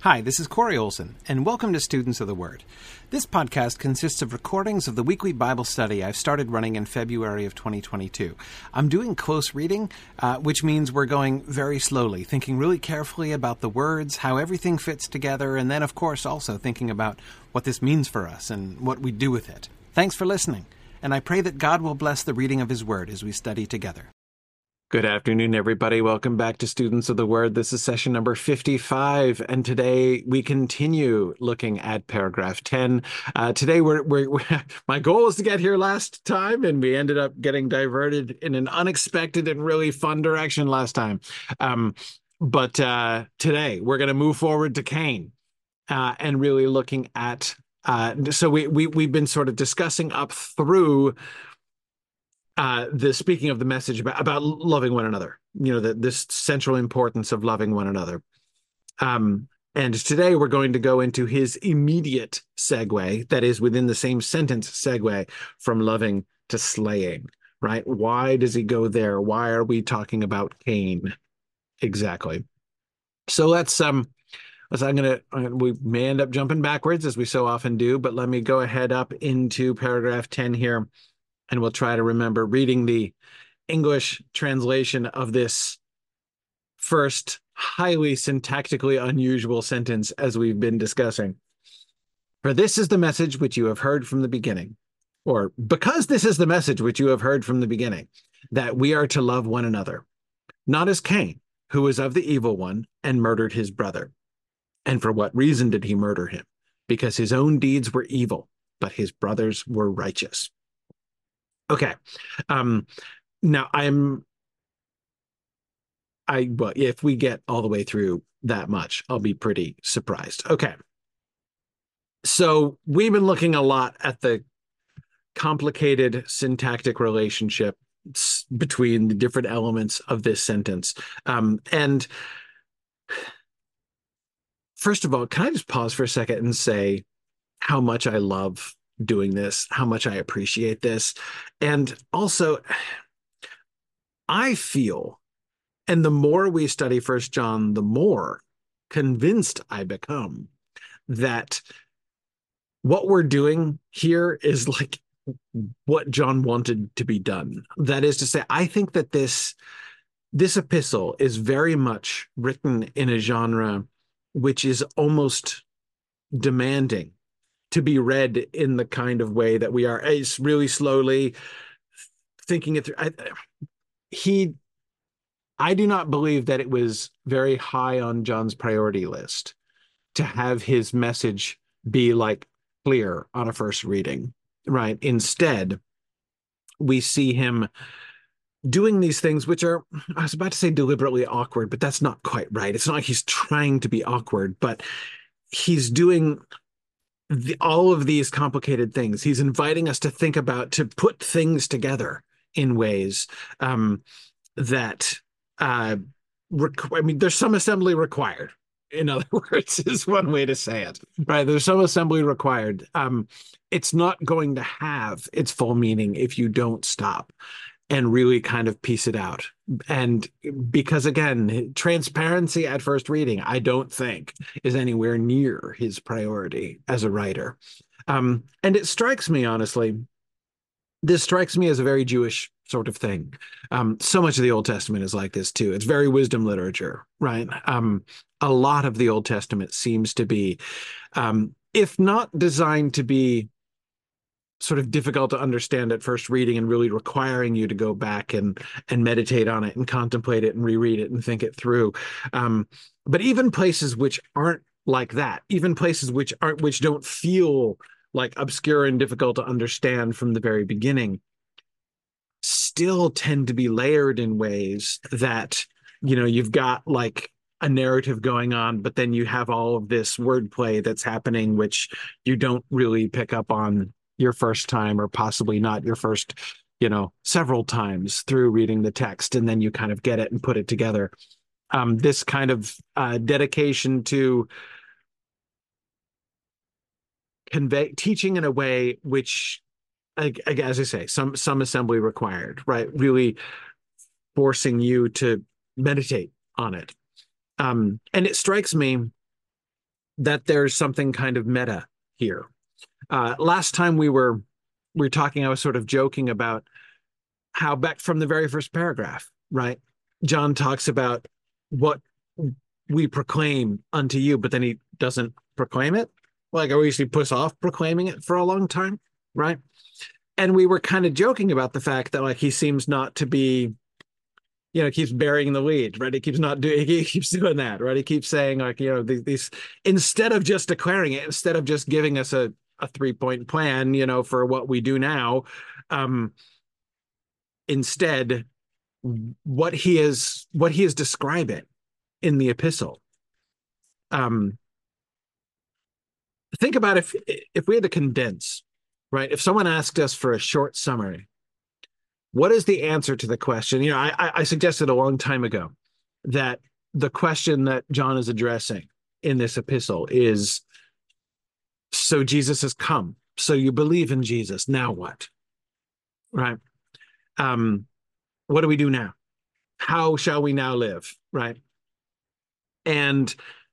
Hi, this is Corey Olson, and welcome to Students of the Word. This podcast consists of recordings of the weekly Bible study I've started running in February of 2022. I'm doing close reading, which means we're going very slowly, thinking really carefully about the words, how everything fits together, and then, of course, also thinking about what this means for us and what we do with it. Thanks for listening, and I pray that God will bless the reading of His Word as we study together. Good afternoon, everybody. Welcome back to Students of the Word. This is session number 55, and today we continue looking at paragraph 10. Today, my goal is to get here last time, and we ended up getting diverted in an unexpected and really fun direction last time. But today, we're going to move forward to Cain and really looking at. So we've been sort of discussing up through the speaking of the message about loving one another, this central importance of loving one another. And today we're going to go into his immediate segue, that is within the same sentence segue from loving to slaying, right? Why does he go there? Why are we talking about Cain? Exactly. So we may end up jumping backwards as we so often do, but let me go ahead up into paragraph 10 here. And we'll try to remember reading the English translation of this first highly syntactically unusual sentence as we've been discussing. For this is the message which you have heard from the beginning, or because this is the message which you have heard from the beginning, that we are to love one another, not as Cain, who was of the evil one and murdered his brother. And for what reason did he murder him? Because his own deeds were evil, but his brothers were righteous. Okay. Now if we get all the way through that much, I'll be pretty surprised. Okay. So we've been looking a lot at the complicated syntactic relationship between the different elements of this sentence. And first of all, can I just pause for a second and say how much I love doing this, how much I appreciate this. And also, I feel, and the more we study First John, the more convinced I become that what we're doing here is like what John wanted to be done. That is to say, I think that this epistle is very much written in a genre which is almost demanding to be read in the kind of way that we are. It's really slowly thinking it through. I do not believe that it was very high on John's priority list to have his message be like clear on a first reading, right? Instead, we see him doing these things which are, I was about to say deliberately awkward, but that's not quite right. It's not like he's trying to be awkward, but he's doing all of these complicated things. He's inviting us to think about, to put things together in ways that, there's some assembly required. In other words, is one way to say it, right? There's some assembly required. It's not going to have its full meaning if you don't stop and really kind of piece it out. And because, again, transparency at first reading, I don't think is anywhere near his priority as a writer. And it strikes me, honestly, this strikes me as a very Jewish sort of thing. So much of the Old Testament is like this, too. It's very wisdom literature, right? A lot of the Old Testament seems to be, if not designed to be sort of difficult to understand at first reading and really requiring you to go back and meditate on it and contemplate it and reread it and think it through. But even places which aren't like that, even places which don't feel like obscure and difficult to understand from the very beginning, still tend to be layered in ways that, you've got like a narrative going on, but then you have all of this wordplay that's happening, which you don't really pick up on your first time, or possibly not your first, several times through reading the text, and then you kind of get it and put it together. This kind of dedication to convey teaching in a way which, as I say, some assembly required, right? Really forcing you to meditate on it. And it strikes me that there's something kind of meta here. Last time we were talking, I was sort of joking about how back from the very first paragraph, right? John talks about what we proclaim unto you, but then he doesn't proclaim it. Like, or usually puts off proclaiming it for a long time, right? And we were kind of joking about the fact that like he seems not to be, keeps burying the lead, right? He keeps not doing, he keeps doing that, right? He keeps saying like, these instead of just declaring it, instead of just giving us a 3-point plan, for what we do now, um, instead, what he is describing in the epistle. Um, think about if we had to condense, right? If someone asked us for a short summary, what is the answer to the question? I suggested a long time ago that the question that John is addressing in this epistle is, so Jesus has come. So you believe in Jesus. Now what? Right? Um, what do we do now? How shall we now live? Right? And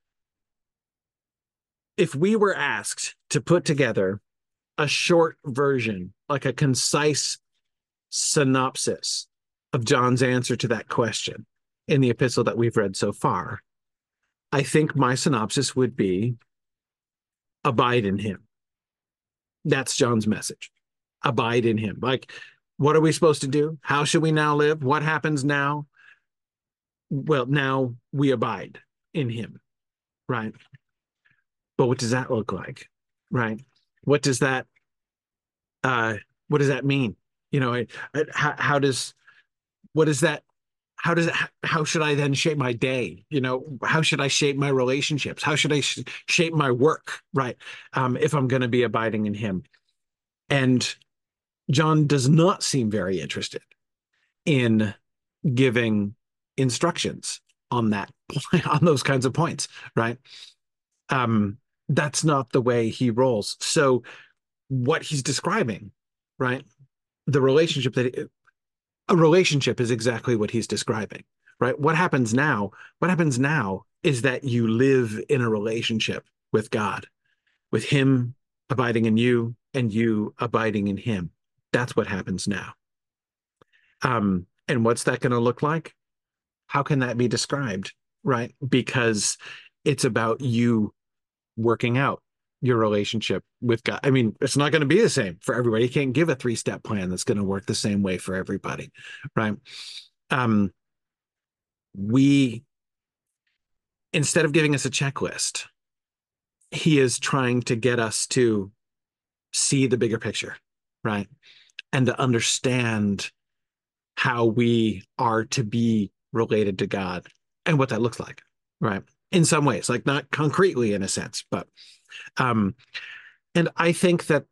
if we were asked to put together a short version, like a concise synopsis of John's answer to that question in the epistle that we've read so far, I think my synopsis would be abide in him. That's John's message. Abide in him. Like, what are we supposed to do? How should we now live? What happens now? Well, now we abide in him, right? But what does that look like? Right? What does that uh what does that mean? How does what is that how should I then shape my day? How should I shape my relationships? How should I shape my work, right? If I'm going to be abiding in him. And John does not seem very interested in giving instructions on that on those kinds of points, right? Um, that's not the way he rolls. So what he's describing, right? The relationship that a relationship is exactly what he's describing, right? What happens now? What happens now is that you live in a relationship with God, with him abiding in you and you abiding in him. That's what happens now. And what's that going to look like? How can that be described, right? Because it's about you working out your relationship with God. I mean, it's not going to be the same for everybody. You can't give a 3-step plan that's going to work the same way for everybody, right? Um, we Instead of giving us a checklist, he is trying to get us to see the bigger picture, right? And to understand how we are to be related to God and what that looks like, right? In some ways, like not concretely in a sense, but um, and I think that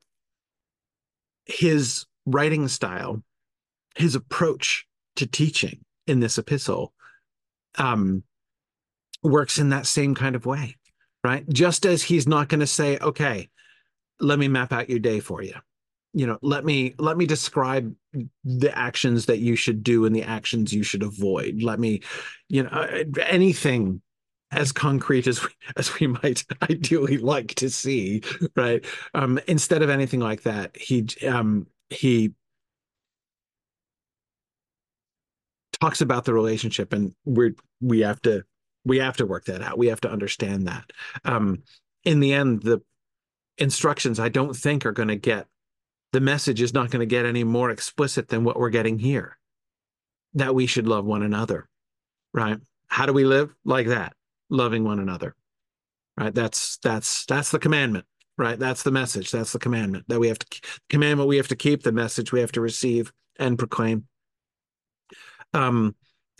his writing style, his approach to teaching in this epistle, um, works in that same kind of way, right? Just as he's not going to say, okay, let me map out your day for you. Let me describe the actions that you should do and the actions you should avoid. Let me, anything as concrete as we might ideally like to see, right? Instead of anything like that, he talks about the relationship, and we have to work that out. We have to understand that. Um, in the end, the instructions I don't think are going to get the message is not going to get any more explicit than what we're getting here. That we should love one another, right? How do we live like that? Loving one another, right? That's the commandment, right? That's the message. That's the commandment that we have to commandment we have to keep. The message we have to receive and proclaim. Um,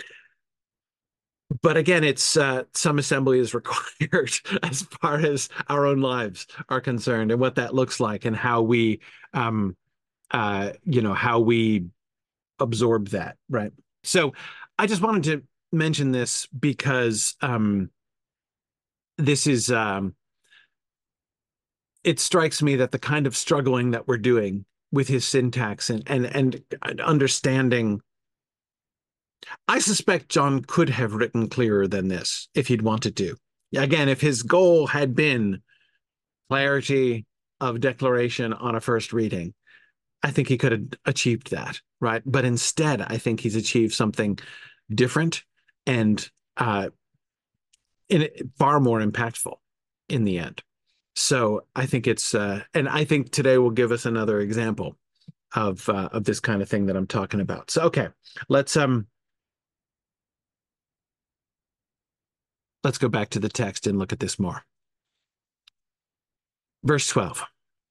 but again, it's some assembly is required as far as our own lives are concerned, and what that looks like, and um, how we absorb that, right? So, I just wanted to mention this because this is it strikes me that the kind of struggling that we're doing with his syntax and understanding. I suspect John could have written clearer than this if he'd wanted to, Again, if his goal had been clarity of declaration on a first reading, I think he could have achieved that, right? But instead, I think he's achieved something different and uh, far more impactful in the end. So I think and I think today will give us another example of this kind of thing that I'm talking about. So okay, let's um let's go back to the text and look at this more. Verse 12.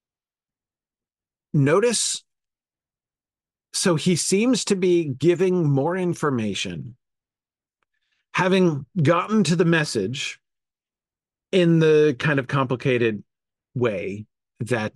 Notice, so he seems to be giving more information, having gotten to the message in the kind of complicated way that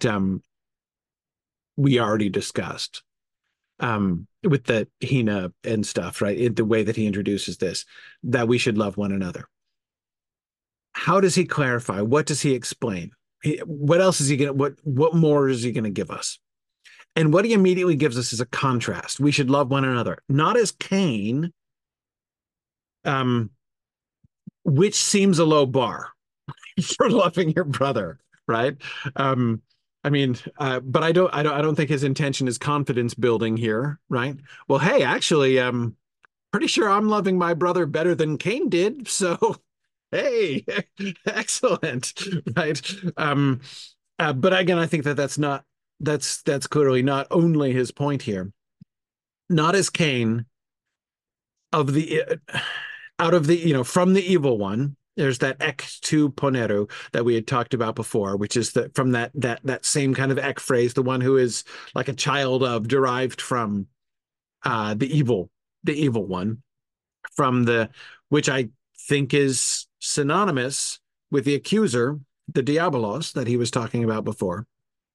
we already discussed with the Hina and stuff, right? The way that he introduces this, that we should love one another. How does he clarify? What does he explain? What else is he going to, what more is he going to give us? And what he immediately gives us is a contrast. We should love one another, not as Cain, um, which seems a low bar for loving your brother, right? Um, I mean, but I don't think his intention is confidence building here, right? Well, hey, actually, pretty sure I'm loving my brother better than Cain did, so hey, excellent, right? But again, I think that that's clearly not only his point here. Not as Cain of the out of the from the evil one. There's that ek tu ponero that we had talked about before, which is from that same kind of ek phrase, the one who is like a child of, derived from the evil one, from the which I think is synonymous with the accuser, the diabolos that he was talking about before,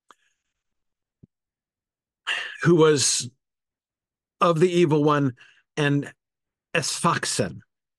who was of the evil one and esfaxen,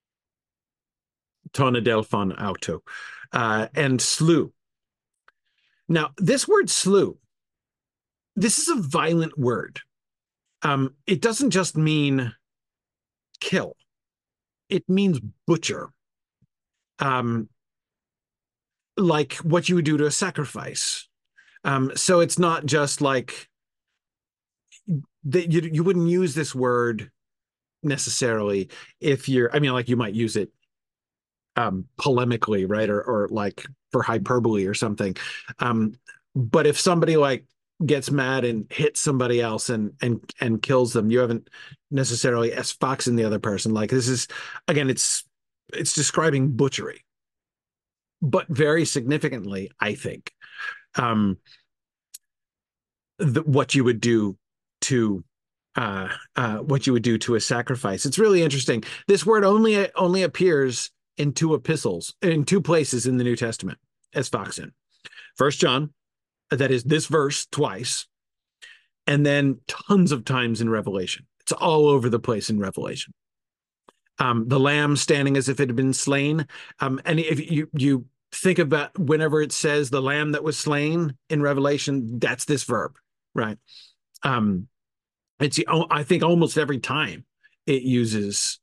tonadelphon auto, and slew. Now, this word slew, this is a violent word. It doesn't just mean kill, it means butcher. Um, like what you would do to a sacrifice. So it's not just like that you wouldn't use this word necessarily if you're, I mean, like you might use it polemically, right? Or like for hyperbole or something. Um, but if somebody like gets mad and hits somebody else and kills them, you haven't necessarily S Fox in the other person. Like this is again, it's describing butchery, but very significantly, I think, um, what you would do to what you would do to a sacrifice. It's really interesting. This word only appears in two epistles, in two places in the New Testament as Foxen. First John, that is this verse twice, and then tons of times in Revelation. It's all over the place in Revelation. The lamb standing as if it had been slain. And if you think about whenever it says the lamb that was slain in Revelation, that's this verb, right? It's I think almost every time it uses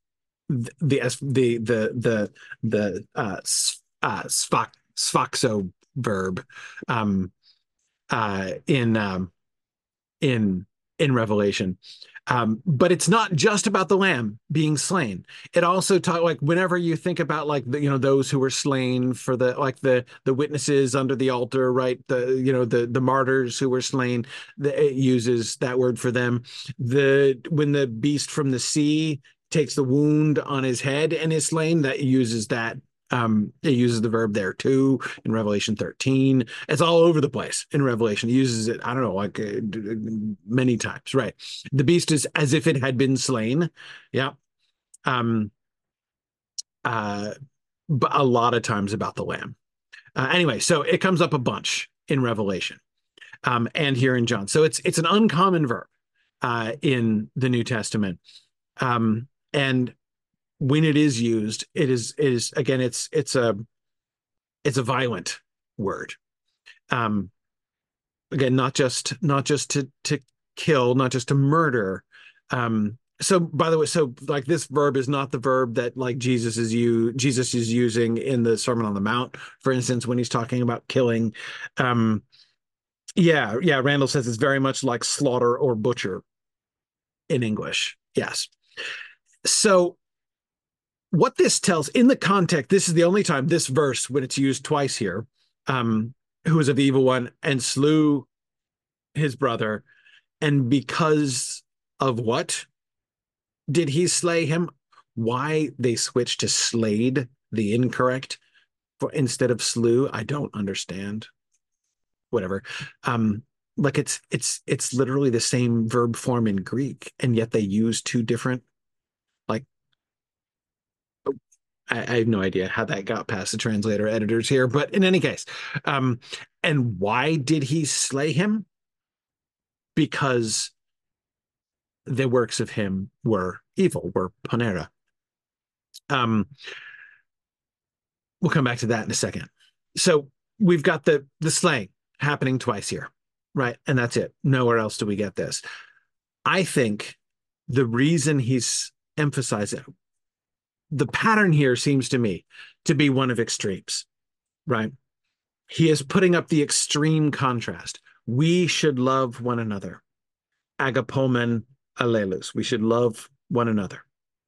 the sfaxo verb in in Revelation. But it's not just about the lamb being slain. It also talk like whenever you think about like those who were slain for the witnesses under the altar, right? The martyrs who were slain. It uses that word for them. When the beast from the sea takes the wound on his head and is slain, that uses that. It uses the verb there too in Revelation 13. It's all over the place in Revelation. It uses it, I don't know, like many times, right? The beast is as if it had been slain. Yeah. Um, but a lot of times about the lamb. Anyway, so it comes up a bunch in Revelation and here in John. So it's an uncommon verb in the New Testament. And when it is used, it is again, it's a violent word. Again, not just to kill, not just to murder, So by the way, so like this verb is not the verb that like Jesus is using in the Sermon on the Mount, for instance, when he's talking about killing. Um, yeah, Randall says it's very much like slaughter or butcher in English. Yes. So what this tells in the context, this is the only time this verse, when it's used twice here, who is of the evil one and slew his brother, and because of what did he slay him? Why they switched to slayed, the incorrect, for instead of slew, I don't understand. Whatever. Um, like it's literally the same verb form in Greek, and yet they use two different like I have no idea how that got past the translator editors here, but in any case, um, and why did he slay him? Because the works of him were evil, were ponera. Um, we'll come back to that in a second. So we've got the slaying happening twice here, right? And that's it. Nowhere else do we get this. I think the reason he's emphasizing the pattern here seems to me to be one of extremes, right? He is putting up the extreme contrast. We should love one another. Agapomen allelus. We should love one another.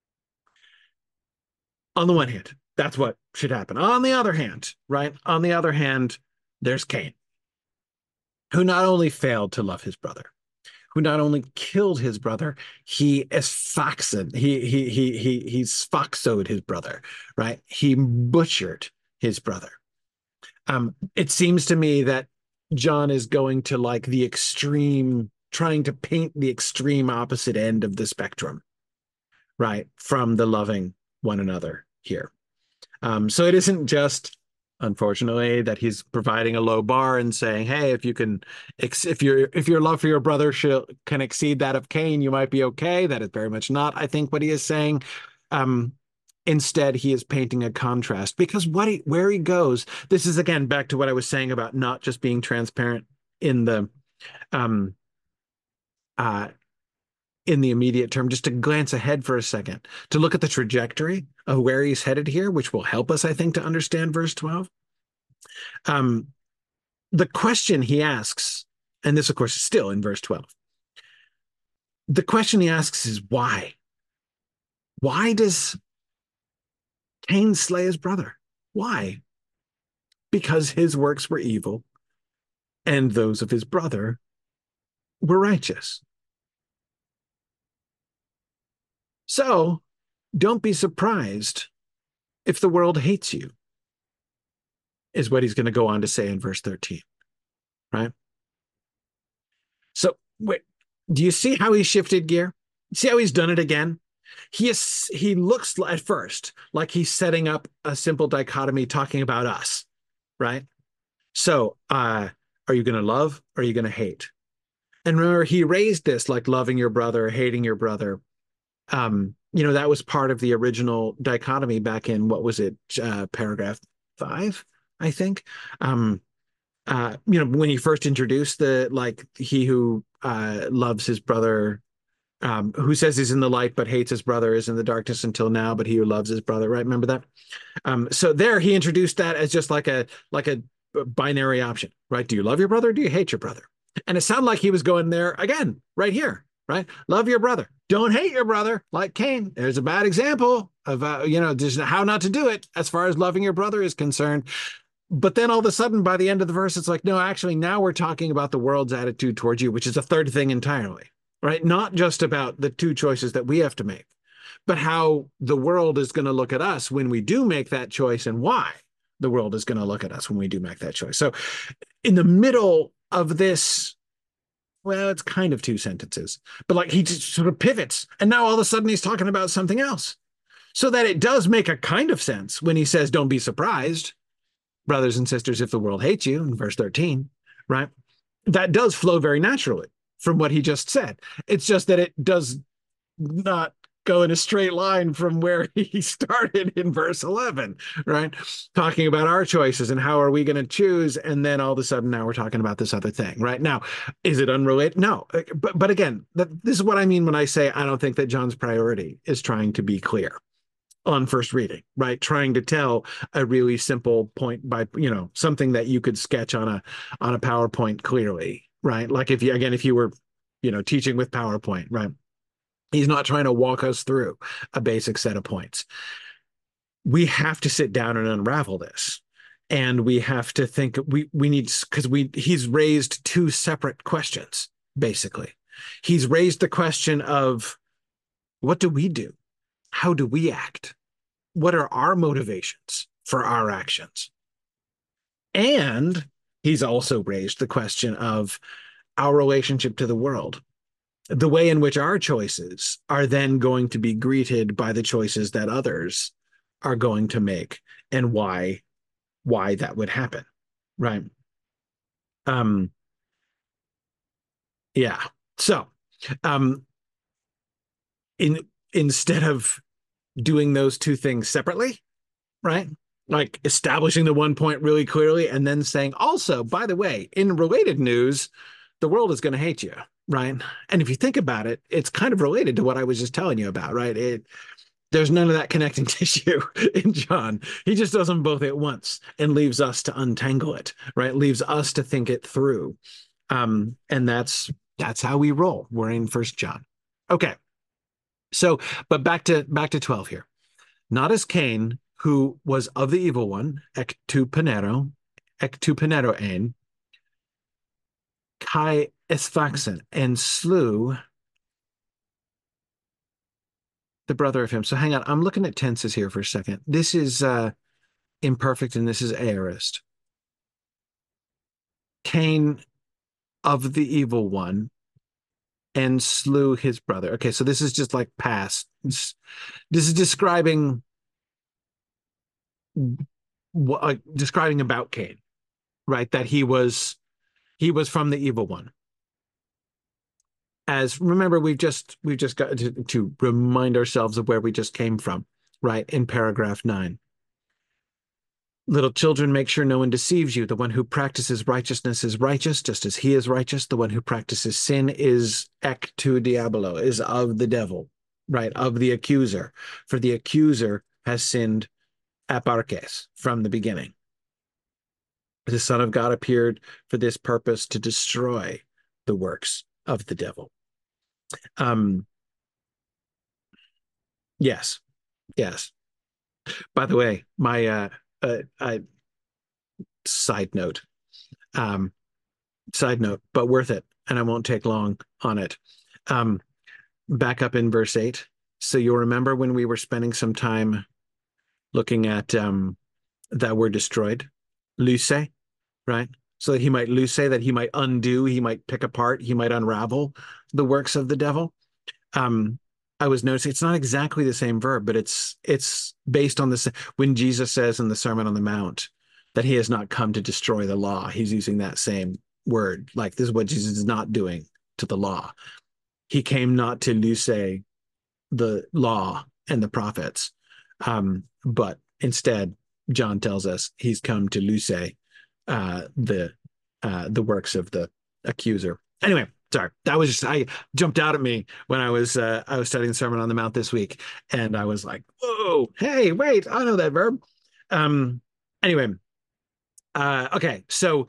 On the one hand, that's what should happen. On the other hand, right? On the other hand, there's Cain, who not only failed to love his brother, who not only killed his brother, he esfaxed, he sfaxoed his brother, right? He butchered his brother. It seems to me that John is going to like the extreme, trying to paint the extreme opposite end of the spectrum, right? From the loving one another here. So it isn't just, unfortunately, that he's providing a low bar and saying, "Hey, if you can, if your love for your brother can exceed that of Cain, you might be okay." That is very much not, I think, what he is saying. Um, Instead, he is painting a contrast because where he goes, this is again back to what I was saying about not just being transparent in the um, uh, in the immediate term, just to glance ahead for a second, to look at the trajectory of where he's headed here, which will help us, I think, to understand verse 12. Um, the question he asks, and this, of course, is still in verse 12. The question he asks is why? Why does Cain slay his brother? Why? Because his works were evil and those of his brother were righteous. So don't be surprised if the world hates you, is what he's going to go on to say in verse 13, right? So wait, do you see how he shifted gear? See how he's done it again? He looks at first like he's setting up a simple dichotomy talking about us, right? So are you going to love or are you going to hate? And remember, he raised this like loving your brother, hating your brother. That was part of the original dichotomy back in what was it, paragraph 5, I think. When he first introduced the like he who loves his brother, who says he's in the light but hates his brother is in the darkness until now, but he who loves his brother, right? Remember that? So there he introduced that as just like a binary option, right? Do you love your brother? Or do you hate your brother? And it sounded like he was going there again, right here, right? Love your brother. Don't hate your brother, like Cain. There's a bad example of just how not to do it as far as loving your brother is concerned. But then all of a sudden, by the end of the verse, it's like, no, actually, now we're talking about the world's attitude towards you, which is a third thing entirely, right? Not just about the two choices that we have to make, but how the world is going to look at us when we do make that choice and why the world is going to look at us when we do make that choice. So in the middle of this, well, it's kind of two sentences, but like he just sort of pivots and now all of a sudden he's talking about something else. So that it does make a kind of sense when he says, don't be surprised, brothers and sisters, if the world hates you in verse 13, right? That does flow very naturally from what he just said. It's just that it does not go in a straight line from where he started in verse 11, right? Talking about our choices and how are we going to choose. And then all of a sudden now we're talking about this other thing, right? Now, is it unrelated? No. But again, this is what I mean when I say I don't think that John's priority is trying to be clear on first reading, right? Trying to tell a really simple point by, something that you could sketch on a PowerPoint clearly, right? Like if you were, teaching with PowerPoint, right? He's not trying to walk us through a basic set of points. We have to sit down and unravel this. And we have to think we need because he's raised two separate questions, basically. He's raised the question of what do we do? How do we act? What are our motivations for our actions? And he's also raised the question of our relationship to the world, the way in which our choices are then going to be greeted by the choices that others are going to make, and why that would happen, right? um yeah. So um in instead of doing those two things separately, right? Like establishing the one point really clearly and then saying, also, by the way, in related news, the world is going to hate you, right? And if you think about it, it's kind of related to what I was just telling you about, right? There's none of that connecting tissue in John. He just does them both at once and leaves us to untangle it, right? Leaves us to think it through. And that's how we roll. We're in First John. Okay. So, but back to 12 here. Not as Cain, who was of the evil one, ek tu penero ein, kai esfaxen, and slew the brother of him. So hang on, I'm looking at tenses here for a second. This is imperfect and this is aorist. Cain of the evil one and slew his brother. Okay, so this is just like past. This is describing describing about Cain, right? That he was from the evil one. As remember, we've just got to remind ourselves of where we just came from, right? In paragraph 9. Little children, make sure no one deceives you. The one who practices righteousness is righteous, just as he is righteous. The one who practices sin is ek tu diabolo, is of the devil, right? Of the accuser. For the accuser has sinned aparkes, from the beginning. The Son of God appeared for this purpose, to destroy the works of the devil. Um, yes, yes. By the way, my side note, um, but worth it, and I won't take long on it. Um, Back up in verse 8. So you'll remember when we were spending some time looking at that word destroyed, luse, right? So that he might lose, that he might undo, he might pick apart, he might unravel the works of the devil. Um, I was noticing it's not exactly the same verb, but it's based on this. When Jesus says in the Sermon on the Mount that he has not come to destroy the law, he's using that same word. Like this is what Jesus is not doing to the law. He came not to loose the law and the prophets, but instead, John tells us he's come to loose the works of the accuser. Anyway, sorry, that was just I jumped out at me when I was studying the Sermon on the Mount this week, and I was like, "Whoa, hey, wait, I know that verb." Um, anyway, okay, so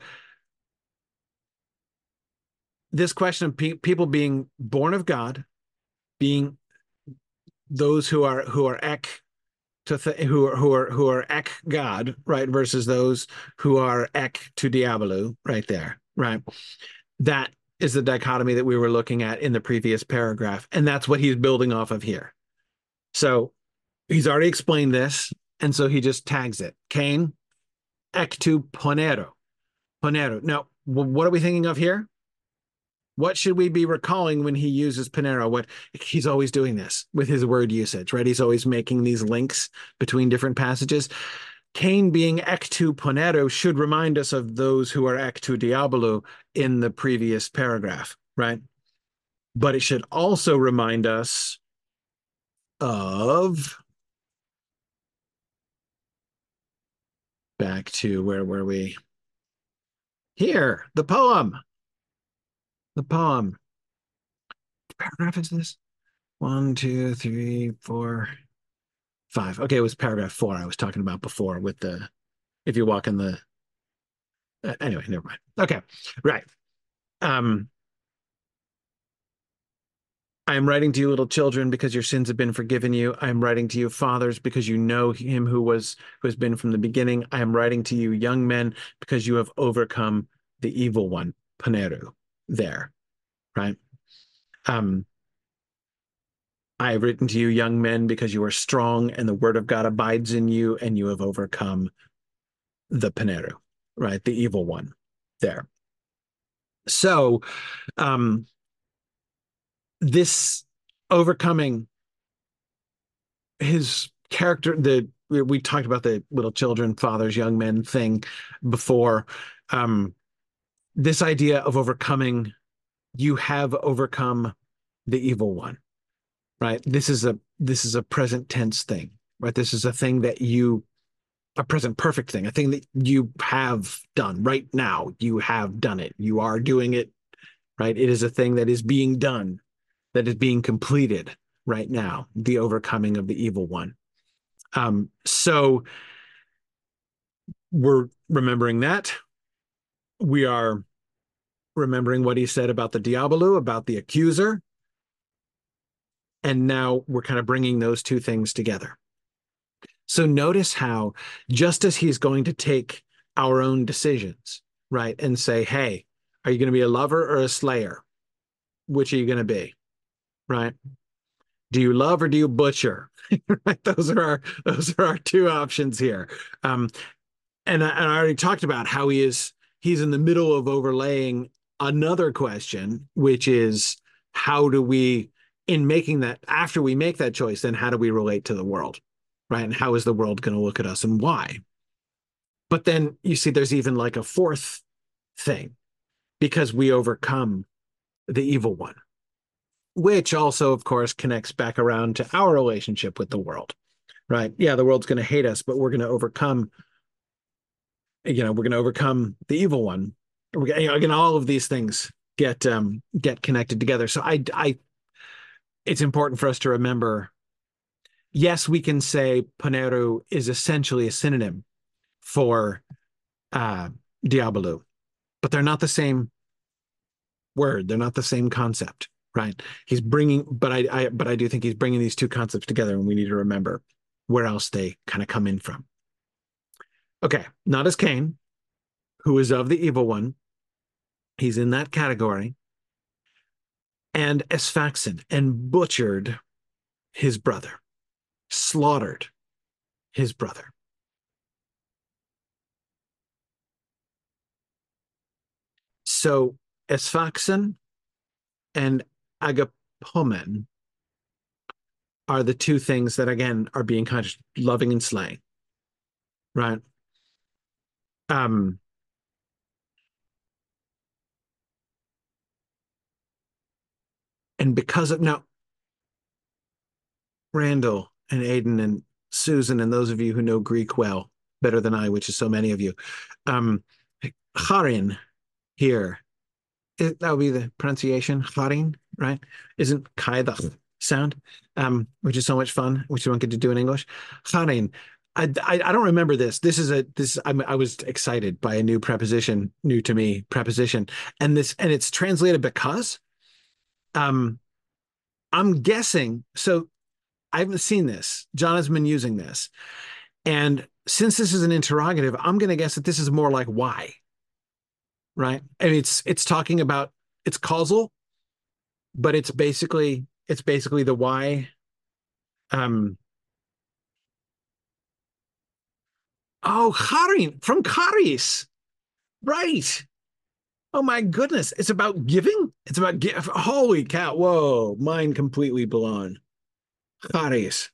this question of people being born of God, being those who are ek who are ek God, right, versus those who are ek to diabolo, right there, right. That is the dichotomy that we were looking at in the previous paragraph, and that's what he's building off of here. So he's already explained this, and so he just tags it. Cain, ek tu ponero, ponero. Now, what are we thinking of here? What should we be recalling when he uses Panero? What he's always doing this with his word usage, right? He's always making these links between different passages. Cain being ek tu Panero should remind us of those who are ek tu diabolo in the previous paragraph, right? But it should also remind us of, back to where were we? Here, the poem. The poem. What paragraph is this? One, two, three, four, five. Okay, it was paragraph four I was talking about before with the if you walk in the anyway, never mind. Okay, right. Um, I am writing to you, little children, because your sins have been forgiven you. I am writing to you, fathers, because you know him who has been from the beginning. I am writing to you, young men, because you have overcome the evil one, Paneru. There, right? Um, I have written to you, young men, because you are strong, and the word of God abides in you, and you have overcome the Paneru, right? The evil one. There. So, um, this overcoming his character, the we talked about the little children, fathers, young men thing before. Um, this idea of overcoming, you have overcome the evil one, right? This is a present tense thing, right? This is a thing that you a present perfect thing, a thing that you have done right now. You have done it. You are doing it, right? It is a thing that is being done, that is being completed right now, the overcoming of the evil one. So we're remembering that. We are remembering what he said about the Diabolu, about the accuser. And now we're kind of bringing those two things together. So notice how, just as he's going to take our own decisions, right, and say, hey, are you going to be a lover or a slayer? Which are you going to be, right? Do you love or do you butcher? Right? Those are our two options here. Um, and I already talked about how he's in the middle of overlaying another question, which is how do we, in making that, after we make that choice, then how do we relate to the world, right? And how is the world going to look at us and why? But then you see there's even like a fourth thing, because we overcome the evil one, which also, of course, connects back around to our relationship with the world, right? Yeah, the world's going to hate us, but we're going to overcome the evil one. Again, all of these things get connected together. So it's important for us to remember. Yes, we can say Paneru is essentially a synonym for uh, Diabolu, but they're not the same word. They're not the same concept, right? He's bringing, but I do think he's bringing these two concepts together, and we need to remember where else they kind of come in from. Okay, not as Cain, who is of the evil one. He's in that category. And Esfaxin, and butchered his brother, slaughtered his brother. So Esfaxin and Agapomen are the two things that again are being kind of loving and slaying, right? Um, and because of now, Randall and Aiden and Susan and those of you who know Greek well, better than I, which is so many of you, um, Harin here, that would be the pronunciation, Harin, right? Isn't Kai the sound, which is so much fun, which you don't get to do in English. Harin. I don't remember this. I was excited by a new preposition, new to me preposition, and it's translated because. Um, I'm guessing. So I haven't seen this. John has been using this, and since this is an interrogative, I'm going to guess that this is more like why, right? I mean, it's talking about it's causal, but it's basically the why. Um, oh, Harin from Charis, right? Oh my goodness, it's about giving. It's about give. Holy cow! Whoa, mind completely blown. Charis.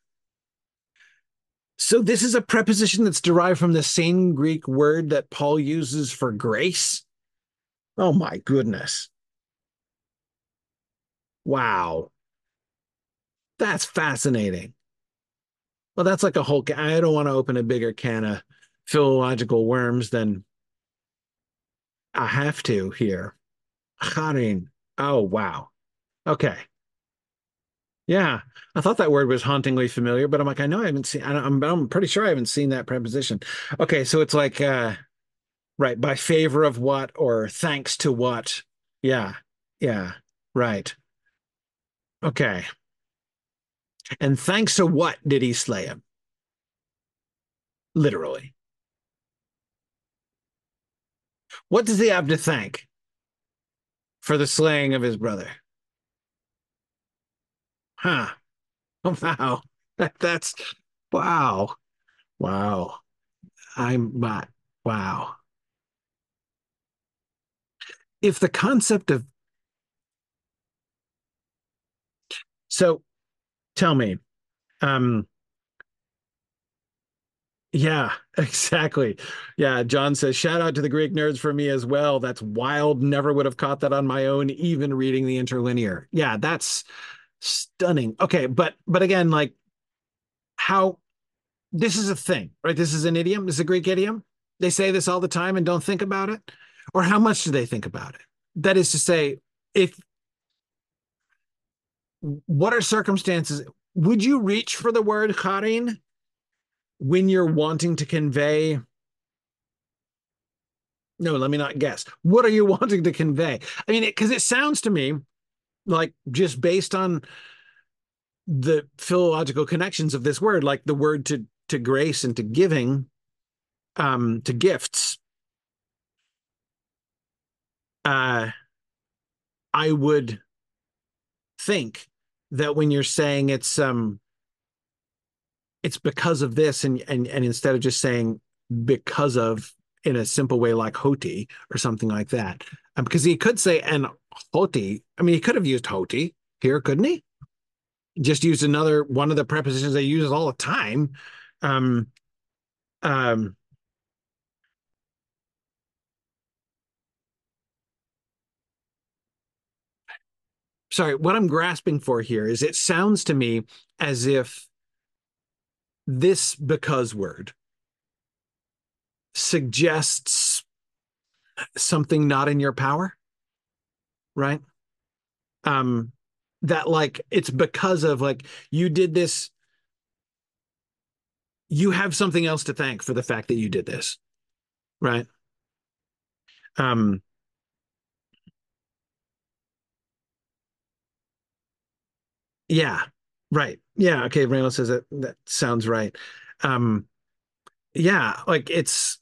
So this is a preposition that's derived from the same Greek word that Paul uses for grace. Oh my goodness! Wow. That's fascinating. Well, that's like a whole. I don't want to open a bigger can of philological worms than I have to here. Harin. Oh, wow. Okay. Yeah. I thought that word was hauntingly familiar, but I'm like, I know I haven't seen, I'm pretty sure I haven't seen that preposition. Okay. So it's like, right, by favor of what or thanks to what? Yeah. Yeah. Right. Okay. And thanks to what did he slay him? Literally. What does he have to thank for the slaying of his brother? Huh. Oh, wow. That's wow. Wow. I'm not. Wow. If the concept of so tell me, um, yeah, exactly. Yeah, John says, shout out to the Greek nerds for me as well. That's wild. Never would have caught that on my own, even reading the interlinear. Yeah, that's stunning. Okay, but again, like how this is a thing, right? This is an idiom. This is a Greek idiom. They say this all the time and don't think about it. Or how much do they think about it? That is to say, if what are circumstances? Would you reach for the word charin when you're wanting to convey? No, let me not guess. What are you wanting to convey? I mean, because it sounds to me like just based on the philological connections of this word, like the word to grace and to giving, to gifts. Uh, I would think that when you're saying it's because of this, and instead of just saying because of in a simple way like hoti or something like that, because he could say and hoti. I mean, he could have used hoti here, couldn't he? Just use another one of the prepositions they use all the time. Um, um, sorry, what I'm grasping for here is it sounds to me as if this because word suggests something not in your power, right? Um, that like it's because of like you did this, you have something else to thank for the fact that you did this, right? Um, yeah, right. Yeah, okay. Randall says that that sounds right. Um, yeah, like it's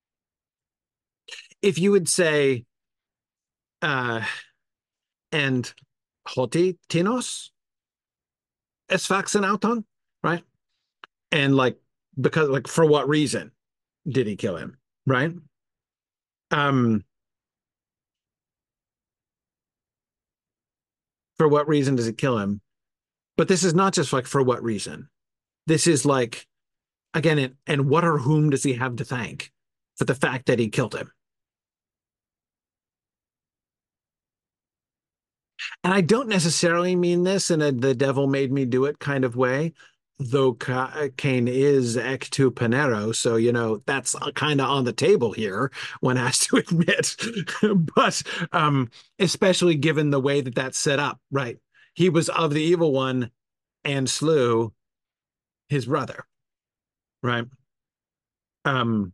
if you would say uh and hoti tinos esfaxen, right? And like because like for what reason did he kill him, right? Um, for what reason does he kill him? But this is not just like for what reason. This is like again, and what or whom does he have to thank for the fact that he killed him? And I don't necessarily mean this in a the devil made me do it kind of way, though Cain is ectu panero, so you know that's kind of on the table here. One has to admit, but especially given the way that that's set up, right? He was of the evil one and slew his brother, right? Um,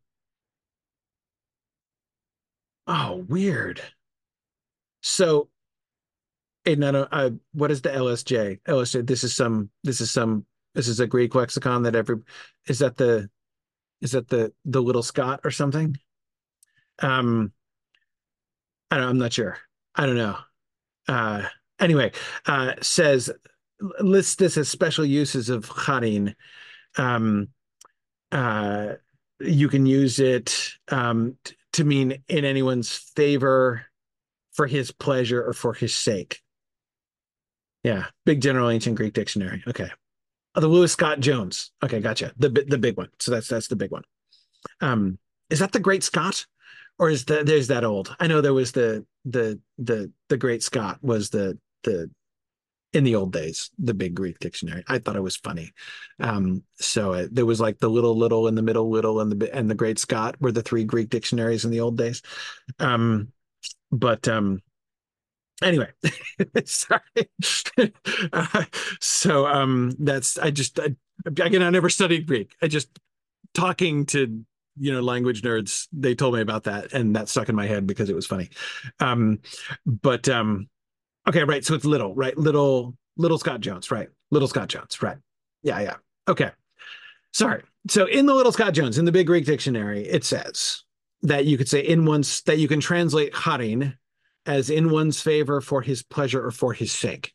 oh, weird. So no, no. What is the LSJ? LSJ. This is some. This is some. This is a Greek lexicon that every. Is that the? Is that the little Scott or something? Um, I don't. I'm not sure. I don't know. Uh, anyway, says lists this as special uses of charin. Um, uh, you can use it to mean in anyone's favor, for his pleasure, or for his sake. Yeah, big general ancient Greek dictionary. Okay. Oh, the Lewis Scott Jones. Okay, gotcha. The big one. So that's the big one. Is that the Great Scott, or is there's that old? I know there was the Great Scott was the in the old days, the big Greek dictionary. I thought it was funny. There was like the little, and the middle little, and the Great Scott were the three Greek dictionaries in the old days. Um, but anyway, sorry. uh, that's again, I never studied Greek. I just talking to language nerds. They told me about that, and that stuck in my head because it was funny. But Okay, right. So it's little, right? Little Scott Jones, right? Little Scott Jones, right? Yeah, yeah. Okay. Sorry. So in the Little Scott Jones, in the Big Greek Dictionary, it says that you could say in one's that you can translate charin as in one's favor, for his pleasure, or for his sake.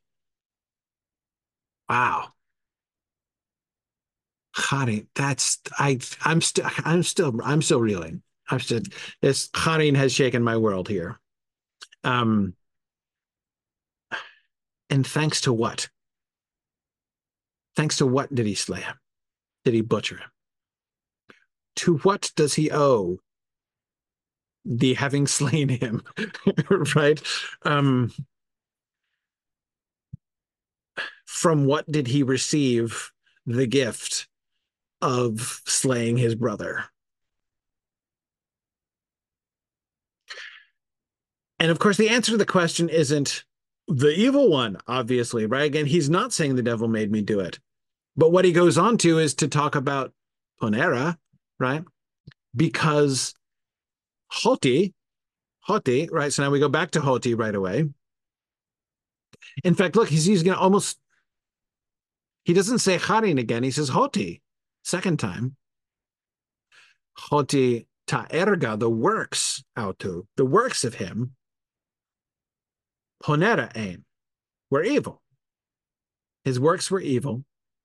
Wow. Charin. I'm still reeling. I'm still This charin has shaken my world here. Um, and thanks to what? Thanks to what did he slay him? Did he butcher him? To what does he owe the having slain him? Right? Um, from what did he receive the gift of slaying his brother? And of course, the answer to the question isn't the evil one, obviously, right? Again, he's not saying the devil made me do it. But what he goes on to is to talk about Ponera, right? Because Hoti, right? So now we go back to Hoti right away. In fact, look, he's using it almost, he doesn't say Harin again. He says Hoti, second time. Hoti ta erga, the works, autu, the works of him, ponera aim, were evil. His works were evil.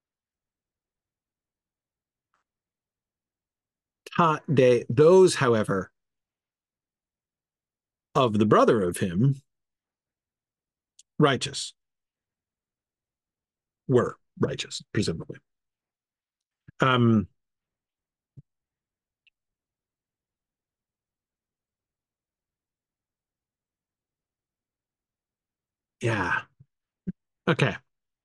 Ta de, those, however, of the brother of him, righteous, were righteous, presumably. Um, yeah. Okay.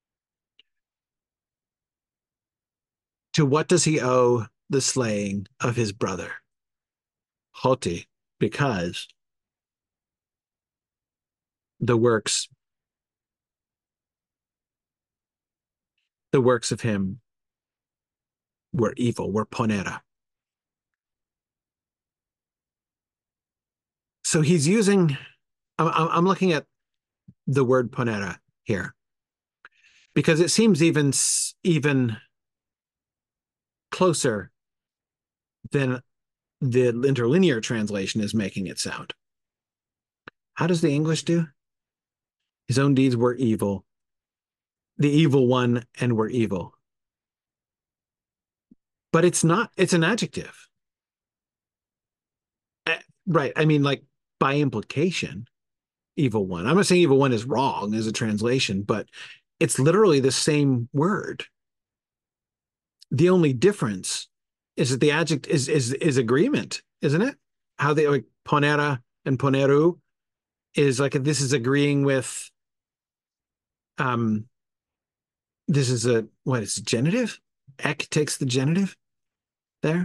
To what does he owe the slaying of his brother? Hoti, because the works, the works of him were evil, were ponera. So he's using, I'm looking at the word ponera here because it seems even closer than the interlinear translation is making it sound. How does the English do? His own deeds were evil, the evil one, and were evil. But it's not, it's an adjective. Right. I mean, like by implication, evil one. I'm not saying evil one is wrong as a translation, but it's literally the same word. The only difference is that the adjective is agreement, isn't it? How they like ponera and poneru is like this is agreeing with um this is a what is genitive? Ek takes the genitive there.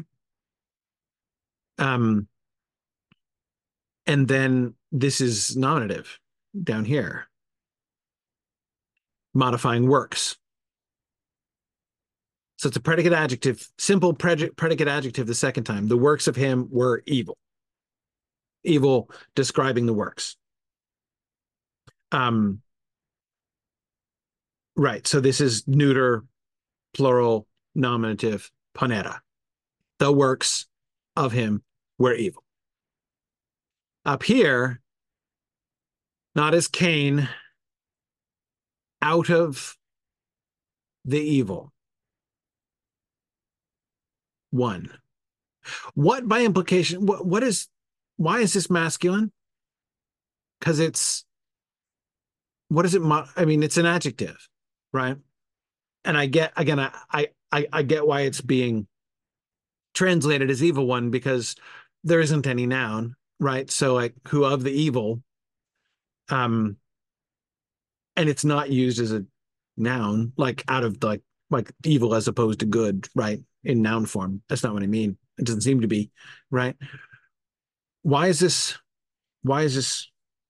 Um and then this is nominative down here, modifying works. So it's a predicate adjective, simple predicate adjective the second time. The works of him were evil. Evil describing the works. Um, right. So this is neuter, plural, nominative, ponera. The works of him were evil. Up here, not as Cain, out of the evil. One. What by implication, what is, why is this masculine? Because it's, what is it? I mean, it's an adjective, right? And I get, again, I get why it's being translated as evil one because there isn't any noun, right? So like who of the evil, um, and it's not used as a noun, like out of like evil as opposed to good, right? In noun form. That's not what I mean. It doesn't seem to be, right? Why is this why is this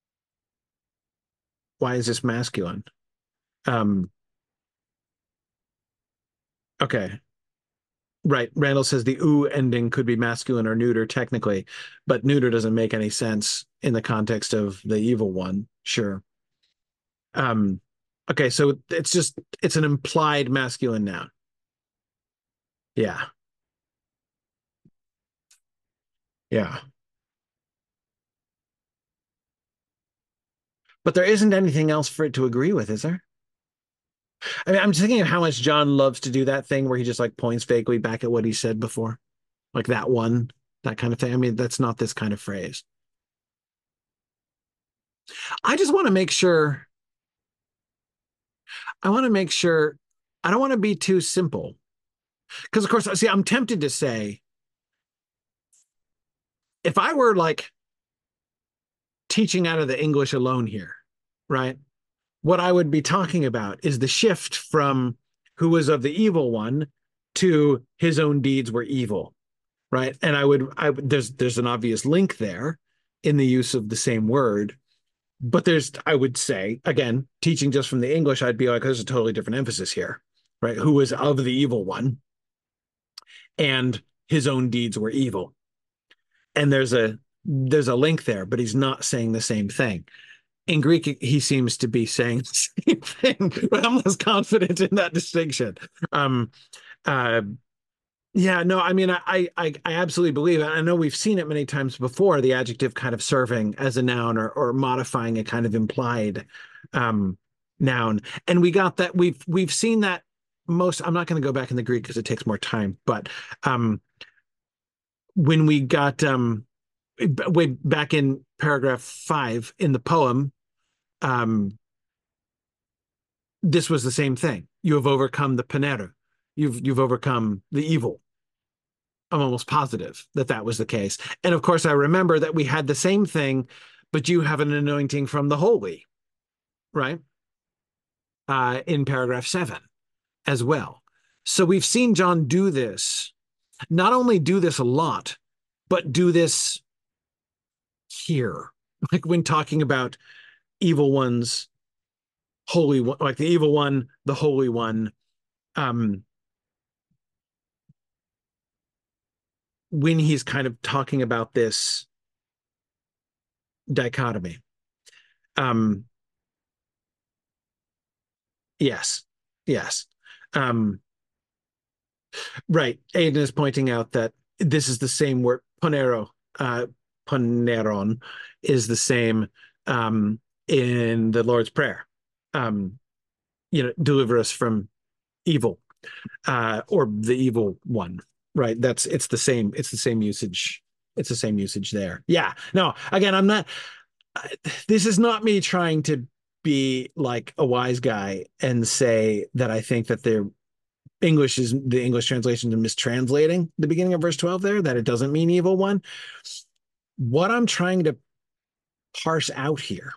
why is this masculine? Um, okay. Right. Randall says the oo ending could be masculine or neuter technically, but neuter doesn't make any sense in the context of the evil one. Sure. Um, okay, so it's an implied masculine noun. Yeah. Yeah. But there isn't anything else for it to agree with, is there? I mean, I'm just thinking of how much John loves to do that thing where he just like points vaguely back at what he said before. Like that one, that kind of thing. I mean, that's not this kind of phrase. I just want to make sure, I want to make sure I don't want to be too simple. Because of course, see, I'm tempted to say if I were like teaching out of the English alone here, right? What I would be talking about is the shift from who was of the evil one to his own deeds were evil, right? And there's an obvious link there in the use of the same word, but I would say, again, teaching just from the English, I'd be like, there's a totally different emphasis here, right? Who was of the evil one and his own deeds were evil. And there's a link there, but he's not saying the same thing. In Greek, he seems to be saying the same thing, but I'm less confident in that distinction. Um, uh, yeah, no, I mean, I absolutely believe it. I know we've seen it many times before, the adjective kind of serving as a noun or modifying a kind of implied noun. And we got that we've seen that most. I'm not going to go back in the Greek because it takes more time, but um, when we got way back in paragraph 5 in the poem, um, this was the same thing. You have overcome the panera. You've overcome the evil. I'm almost positive that that was the case. And of course, I remember that we had the same thing, but you have an anointing from the holy, right? In paragraph 7 as well. So we've seen John do this, not only do this a lot, but do this here, like when talking about evil ones, holy one, like the evil one, the holy one. Um, when he's kind of talking about this dichotomy. Um, yes, yes. Um, right. Aiden is pointing out that this is the same word, ponero, poneron is the same in the Lord's Prayer. Um, deliver us from evil, or the evil one, right? It's the same usage. It's the same usage there. Yeah. No, again, this is not me trying to be like a wise guy and say that I think that the English translation is mistranslating the beginning of verse 12 there, that it doesn't mean evil one. What I'm trying to parse out here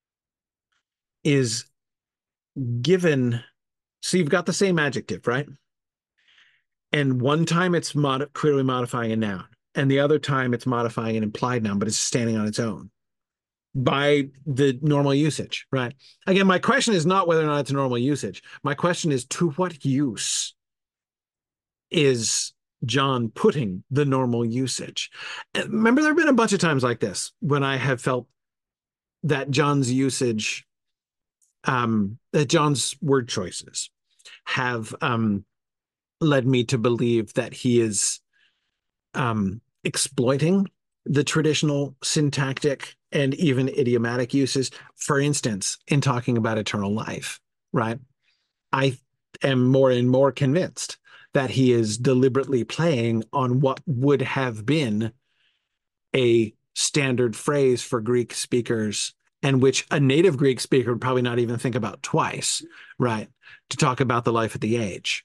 is given, so you've got the same adjective, right? And one time it's clearly modifying a noun, and the other time it's modifying an implied noun, but it's standing on its own by the normal usage, right? Again, my question is not whether or not it's a normal usage. My question is to what use is John putting the normal usage? And remember, there have been a bunch of times like this when I have felt that John's usage, that John's word choices have led me to believe that he is exploiting the traditional syntactic and even idiomatic uses. For instance, in talking about eternal life, right? I am more and more convinced that he is deliberately playing on what would have been a standard phrase for Greek speakers, and which a native Greek speaker would probably not even think about twice, right? To talk about the life at the age.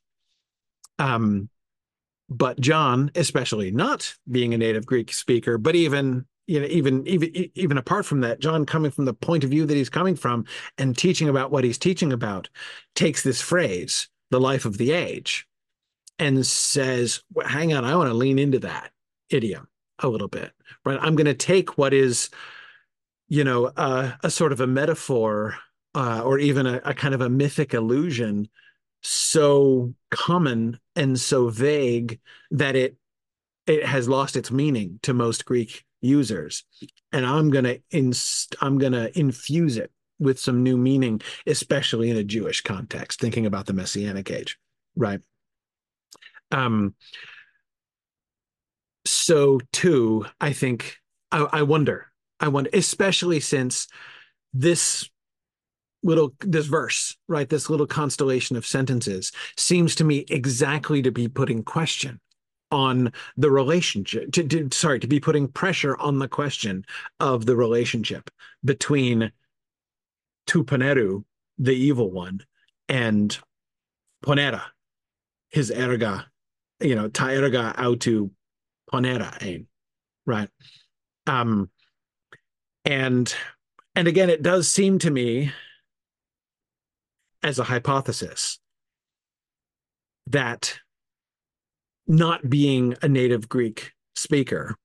But John, especially not being a native Greek speaker, but even even apart from that, John, coming from the point of view that he's coming from and teaching about what he's teaching about, takes this phrase, the life of the age, and says, well, hang on, I want to lean into that idiom a little bit, right? I'm going to take what is, a sort of a metaphor, or even a kind of a mythic illusion so common and so vague that it has lost its meaning to most Greek users. And I'm gonna infuse it with some new meaning, especially in a Jewish context, thinking about the Messianic age, right? Um, so too, I think I wonder, especially since this this verse, right, this little constellation of sentences seems to me exactly to be putting question on the relationship, to be putting pressure on the question of the relationship between Tupaneru, the evil one, and Ponera, his erga, ta erga autu Ponera ein, right? Um, and and again, it does seem to me as a hypothesis that not being a native Greek speaker,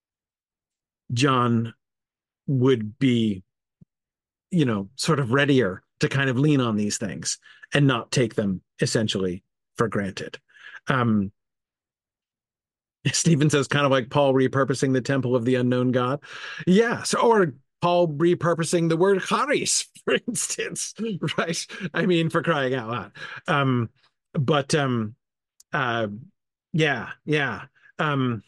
John would be, sort of readier to kind of lean on these things and not take them essentially for granted. Um, Stephen says kind of like Paul repurposing the temple of the unknown God. Yeah. So, or Paul repurposing the word charis, for instance, right? I mean, for crying out loud. But uh, yeah, yeah. Um,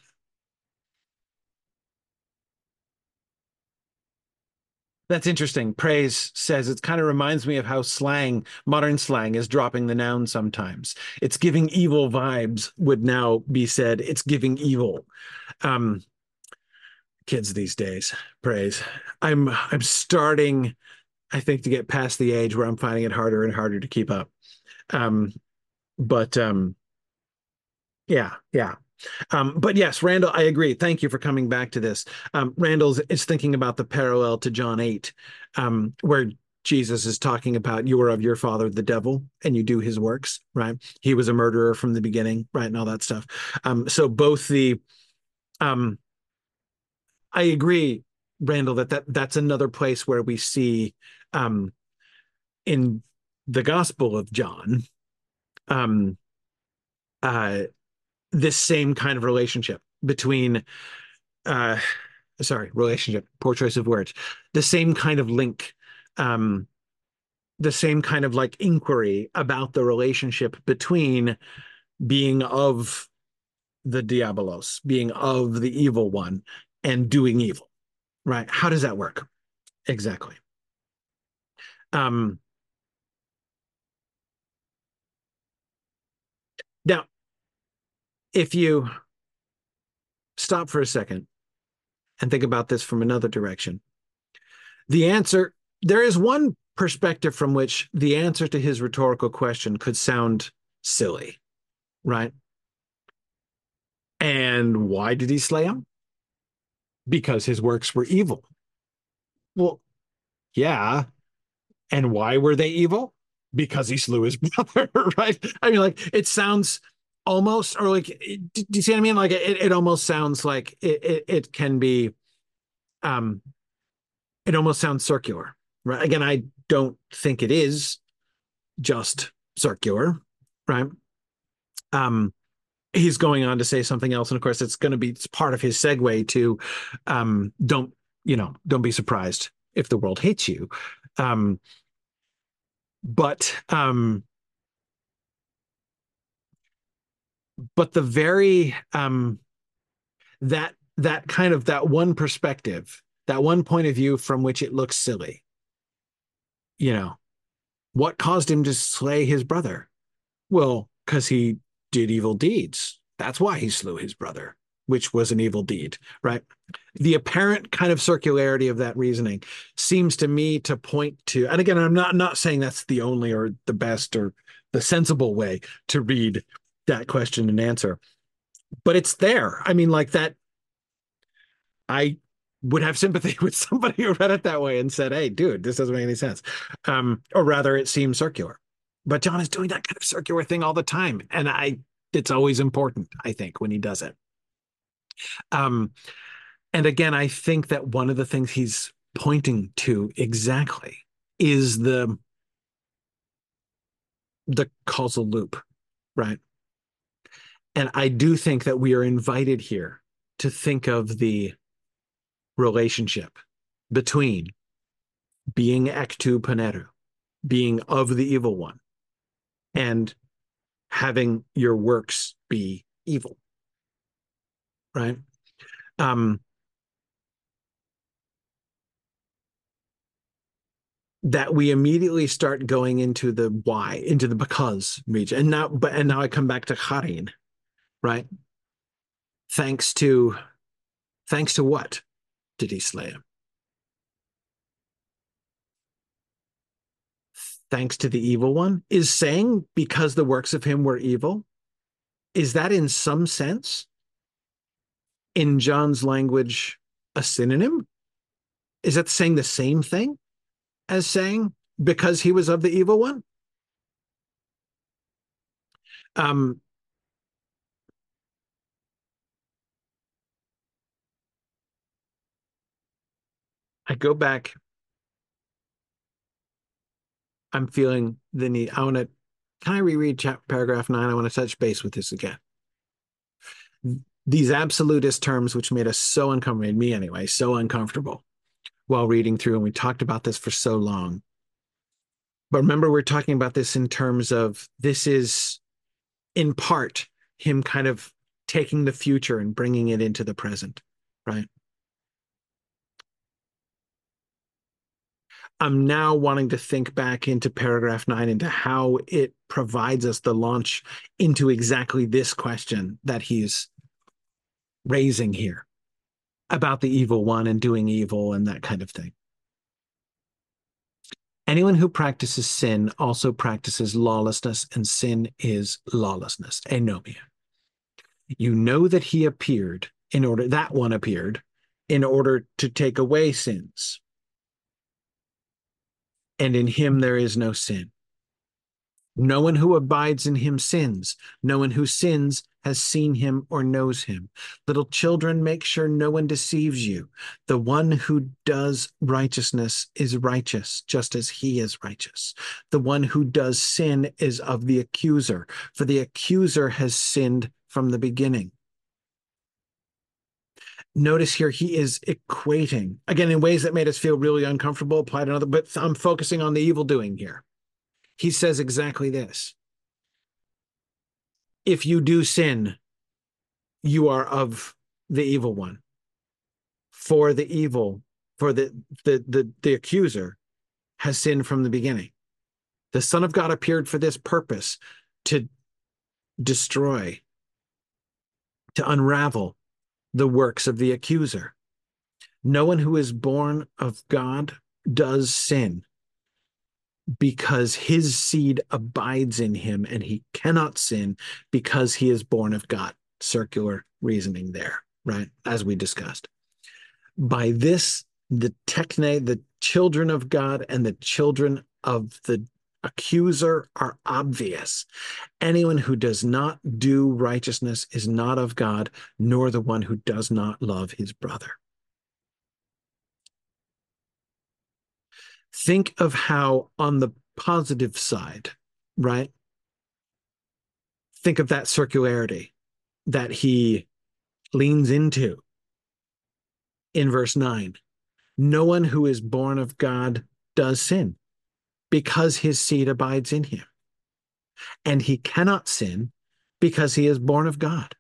That's interesting. Praise says it kind of reminds me of how modern slang is dropping the noun sometimes. It's giving evil vibes would now be said. It's giving evil. Um, Kids these days, praise. I'm starting, I think, to get past the age where I'm finding it harder and harder to keep up. Um, but yeah, yeah. But yes, Randall, I agree. Thank you for coming back to this. Randall is thinking about the parallel to John 8, where Jesus is talking about you are of your father, the devil, and you do his works, right? He was a murderer from the beginning, right? And all that stuff. So both um, I agree, Randall, that's another place where we see um, in the Gospel of John, um, uh, this same kind of relationship between uh, relationship, poor choice of words, the same kind of link, um, the same kind of like inquiry about the relationship between being of the diabolos, being of the evil one, and doing evil, right? How does that work? Exactly. Um, Now, if you stop for a second and think about this from another direction, the answer, there is one perspective from which the answer to his rhetorical question could sound silly, right? And why did he slay him? Because his works were evil. Well, yeah. And why were they evil? Because he slew his brother, right? I mean, like, it sounds almost, or like, do you see what I mean? Like, it almost sounds like it can be, um, it almost sounds circular, right? Again, I don't think it is just circular, right? Um, he's going on to say something else, and of course, it's part of his segue to, don't don't be surprised if the world hates you, um, but the very that kind of that one perspective, that one point of view from which it looks silly, you know, what caused him to slay his brother? Well, because he did evil deeds. That's why he slew his brother, which was an evil deed, right? The apparent kind of circularity of that reasoning seems to me to point to, and again, I'm not saying that's the only or the best or the sensible way to read that question and answer, but it's there. I mean, like that. I would have sympathy with somebody who read it that way and said, "Hey, dude, this doesn't make any sense." Or rather, it seems circular. But John is doing that kind of circular thing all the time, and it's always important, I think, when he does it. Um, and again, I think that one of the things he's pointing to exactly is the causal loop, right? And I do think that we are invited here to think of the relationship between being ectu paneru, being of the evil one, and having your works be evil, right? Um, that we immediately start going into the why, into the because region. And now I come back to Harin, right? Thanks to thanks to what did he slay him? Thanks to the evil one? Is saying because the works of him were evil? Is that in some sense, in John's language, a synonym? Is that saying the same thing as saying because he was of the evil one? Um, I go back. I'm feeling the need. I want to. Can I reread paragraph 9? I want to touch base with this again. These absolutist terms, which made us so uncomfortable, made me anyway, so uncomfortable while reading through, and we talked about this for so long. But remember, we're talking about this in terms of this is, in part, him kind of taking the future and bringing it into the present, right? I'm now wanting to think back into paragraph 9, into how it provides us the launch into exactly this question that he's raising here about the evil one and doing evil and that kind of thing. Anyone who practices sin also practices lawlessness, and sin is lawlessness, anomia. You know that he appeared in order, that one appeared in order to take away sins, and in him there is no sin. No one who abides in him sins. No one who sins has seen him or knows him. Little children, make sure no one deceives you. The one who does righteousness is righteous, just as he is righteous. The one who does sin is of the accuser, for the accuser has sinned from the beginning. Notice here he is equating, again, in ways that made us feel really uncomfortable, applied another, but I'm focusing on the evil doing here. He says exactly this. If you do sin, you are of the evil one. For the evil, for the accuser has sinned from the beginning. The Son of God appeared for this purpose, to destroy, to unravel the works of the accuser. No one who is born of God does sin, because his seed abides in him, and he cannot sin because he is born of God. Circular reasoning there, right? As we discussed. By this, the techne, the children of God, and the children of the accuser are obvious. Anyone who does not do righteousness is not of God, nor the one who does not love his brother. Think of how, on the positive side, right? Think of that circularity that he leans into in verse 9. No one who is born of God does sin, because his seed abides in him. And he cannot sin because he is born of God.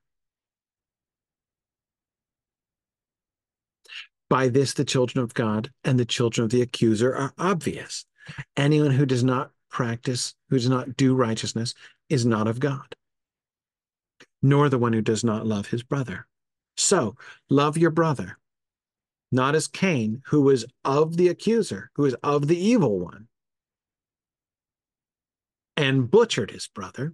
By this, the children of God and the children of the accuser are obvious. Anyone who does not practice, who does not do righteousness, is not of God, nor the one who does not love his brother. So, love your brother, not as Cain, who was of the accuser, who is of the evil one, and butchered his brother.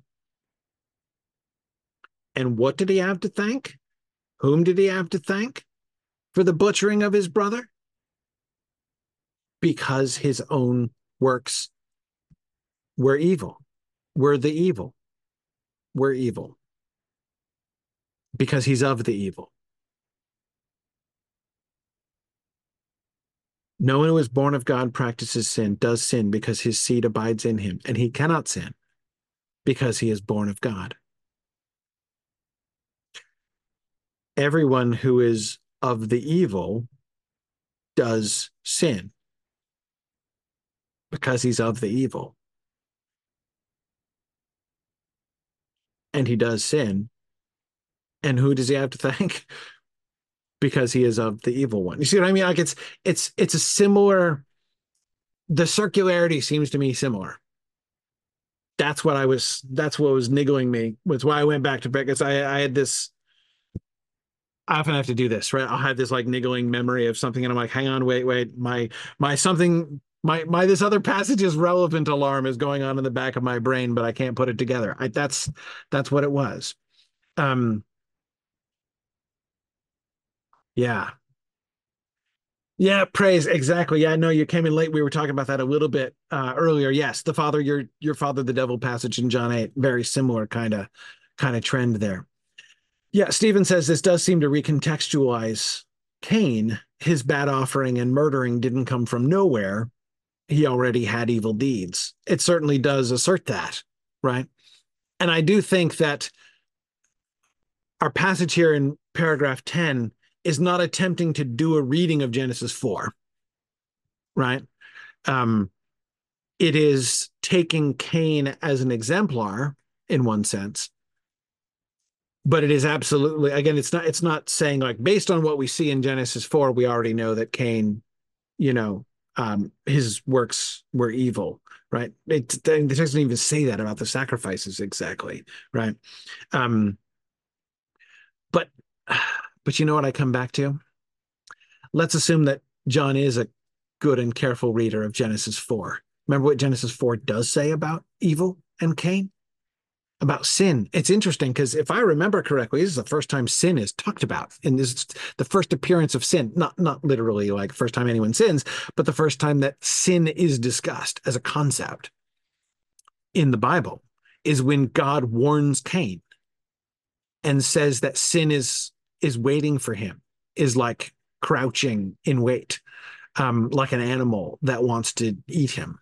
And what did he have to thank? Whom did he have to thank? for the butchering of his brother? Because his own works were evil, were the evil, were evil, because he's of the evil. No one who is born of God practices sin, does sin because his seed abides in him, and he cannot sin because he is born of God. Everyone who is of the evil does sin because he's of the evil. And he does sin. And who does he have to thank? Because he is of the evil one. You see what I mean? Like it's a similar, the circularity seems to me similar. That's what was niggling me. That's why I went back to because I had this, I often have to do this, right? I'll have this like niggling memory of something, and I'm like, hang on, wait, my something, my this other passage is relevant alarm is going on in the back of my brain, but I can't put it together. That's what it was. Um, yeah, yeah, praise exactly. Yeah, no, you came in late. We were talking about that a little bit earlier. Yes, the father, your father, the devil passage in John 8, very similar kind of trend there. Yeah, Stephen says this does seem to recontextualize Cain. His bad offering and murdering didn't come from nowhere. He already had evil deeds. It certainly does assert that, right? And I do think that our passage here in paragraph 10 is not attempting to do a reading of Genesis 4, right? Um, it is taking Cain as an exemplar in one sense, but it is absolutely, again, it's not saying like based on what we see in Genesis 4, we already know that Cain, you know, his works were evil, right? It doesn't even say that about the sacrifices exactly, right? Um, but but you know what I come back to? Let's assume that John is a good and careful reader of Genesis 4. Remember what Genesis 4 does say about evil and Cain? About sin. It's interesting because if I remember correctly, this is the first time sin is talked about, and this is the first appearance of sin. Not literally like first time anyone sins, but the first time that sin is discussed as a concept in the Bible is when God warns Cain and says that sin is waiting for him, is like crouching in wait, like an animal that wants to eat him.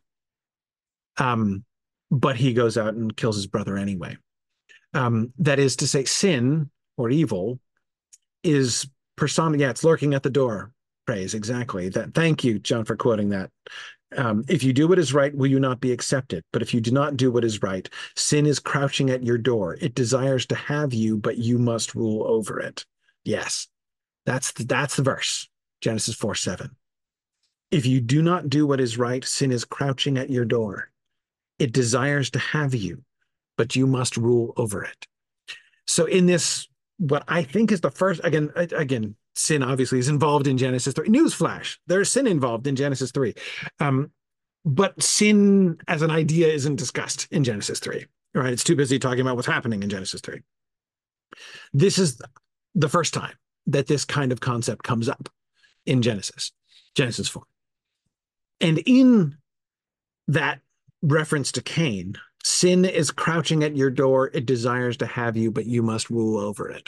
Um, but he goes out and kills his brother anyway. That is to say, sin or evil is persona. Yeah, it's lurking at the door. Praise exactly that. Thank you, John, for quoting that. If you do what is right, will you not be accepted? But if you do not do what is right, sin is crouching at your door. It desires to have you, but you must rule over it. Yes, that's the verse. Genesis 4:7. If you do not do what is right, sin is crouching at your door. It desires to have you, but you must rule over it. So in this, what I think is the first, again, sin obviously is involved in Genesis 3. Newsflash, there's sin involved in Genesis 3. Um, but sin as an idea isn't discussed in Genesis 3, right? It's too busy talking about what's happening in Genesis 3. This is the first time that this kind of concept comes up in Genesis 4. And in that reference to Cain, sin is crouching at your door. It desires to have you, but you must rule over it.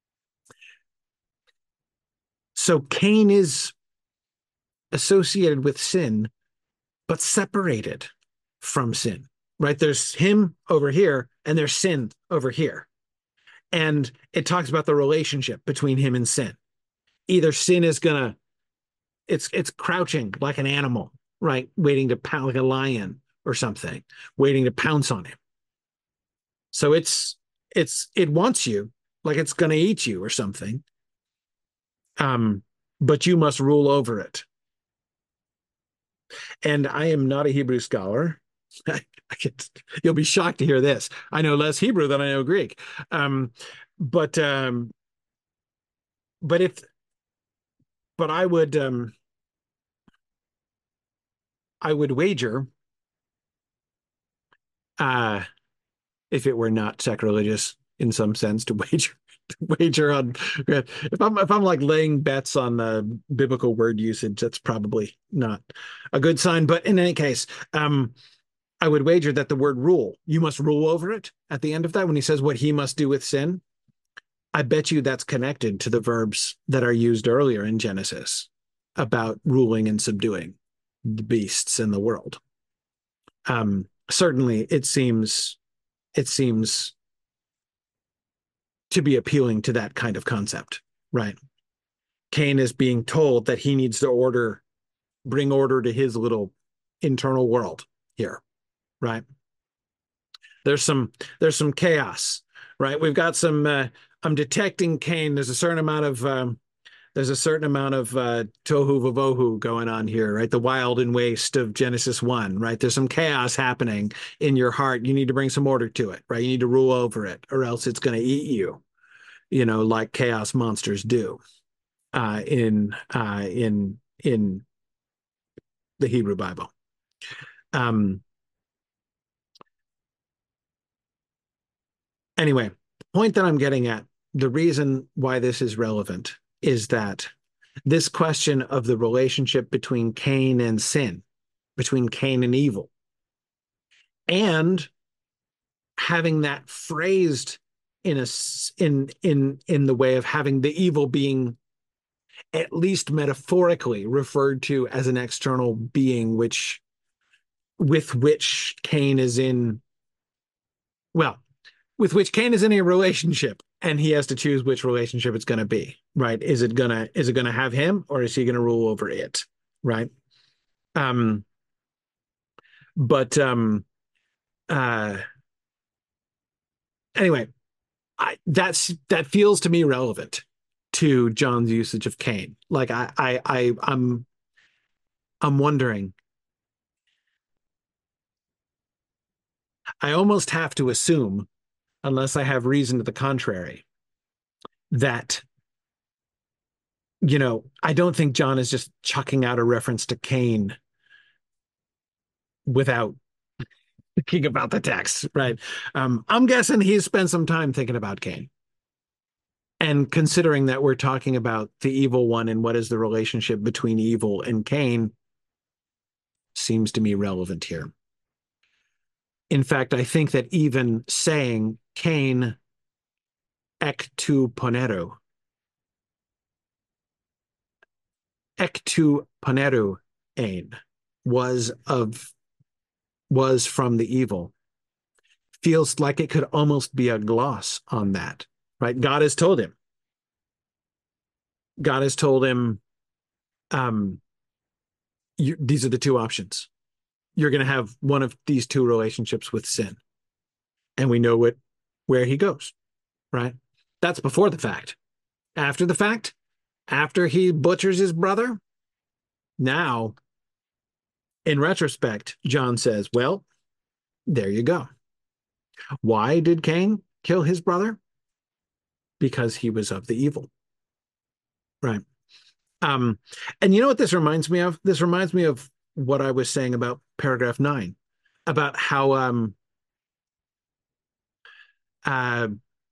So Cain is associated with sin, but separated from sin, right? There's him over here and there's sin over here. And it talks about the relationship between him and sin. Either sin is gonna, it's crouching like an animal, right? Waiting to pound like a lion or something, waiting to pounce on him. So it wants you, like it's gonna eat you or something. Um, but you must rule over it. And I am not a Hebrew scholar. I you'll be shocked to hear this. I know less Hebrew than I know Greek. Um, but um, but if but I would wager, uh, if it were not sacrilegious in some sense to wager, wager on if I'm like laying bets on the biblical word usage, that's probably not a good sign. But in any case, I would wager that the word rule, you must rule over it at the end of that when he says what he must do with sin. I bet you that's connected to the verbs that are used earlier in Genesis about ruling and subduing the beasts in the world. Certainly, it seems to be appealing to that kind of concept, right? Cain is being told that he needs to bring order to his little internal world here, right? There's some chaos, right? We've got some. I'm detecting Cain. There's a certain amount of tohu vavohu going on here, right? The wild and waste of Genesis 1, right? There's some chaos happening in your heart. You need to bring some order to it, right? You need to rule over it, or else it's going to eat you, like chaos monsters do in the Hebrew Bible. Um, anyway, the point that I'm getting at, the reason why this is relevant is that this question of the relationship between Cain and sin, between Cain and evil, and having that phrased in the way of having the evil being at least metaphorically referred to as an external being with which Cain is in well with which Cain is in a relationship, and he has to choose which relationship it's going to be, right? Is it gonna have him, or is he going to rule over it, right? um but uh anyway, that feels to me relevant to John's usage of Cain. Like I'm wondering, I almost have to assume, unless I have reason to the contrary, that I don't think John is just chucking out a reference to Cain without thinking about the text, right? I'm guessing he's spent some time thinking about Cain. And considering that we're talking about the evil one and what is the relationship between evil and Cain, seems to me relevant here. In fact, I think that even saying Cain ektu poneru ein was from the evil, feels like it could almost be a gloss on that, right? God has told him, um, these are the two options. You're going to have one of these two relationships with sin, and we know where he goes, right? That's before the fact. After the fact, after he butchers his brother, now, in retrospect, John says, well, there you go. Why did Cain kill his brother? Because he was of the evil, right? And you know what this reminds me of? This reminds me of what I was saying about paragraph 9, about how uh,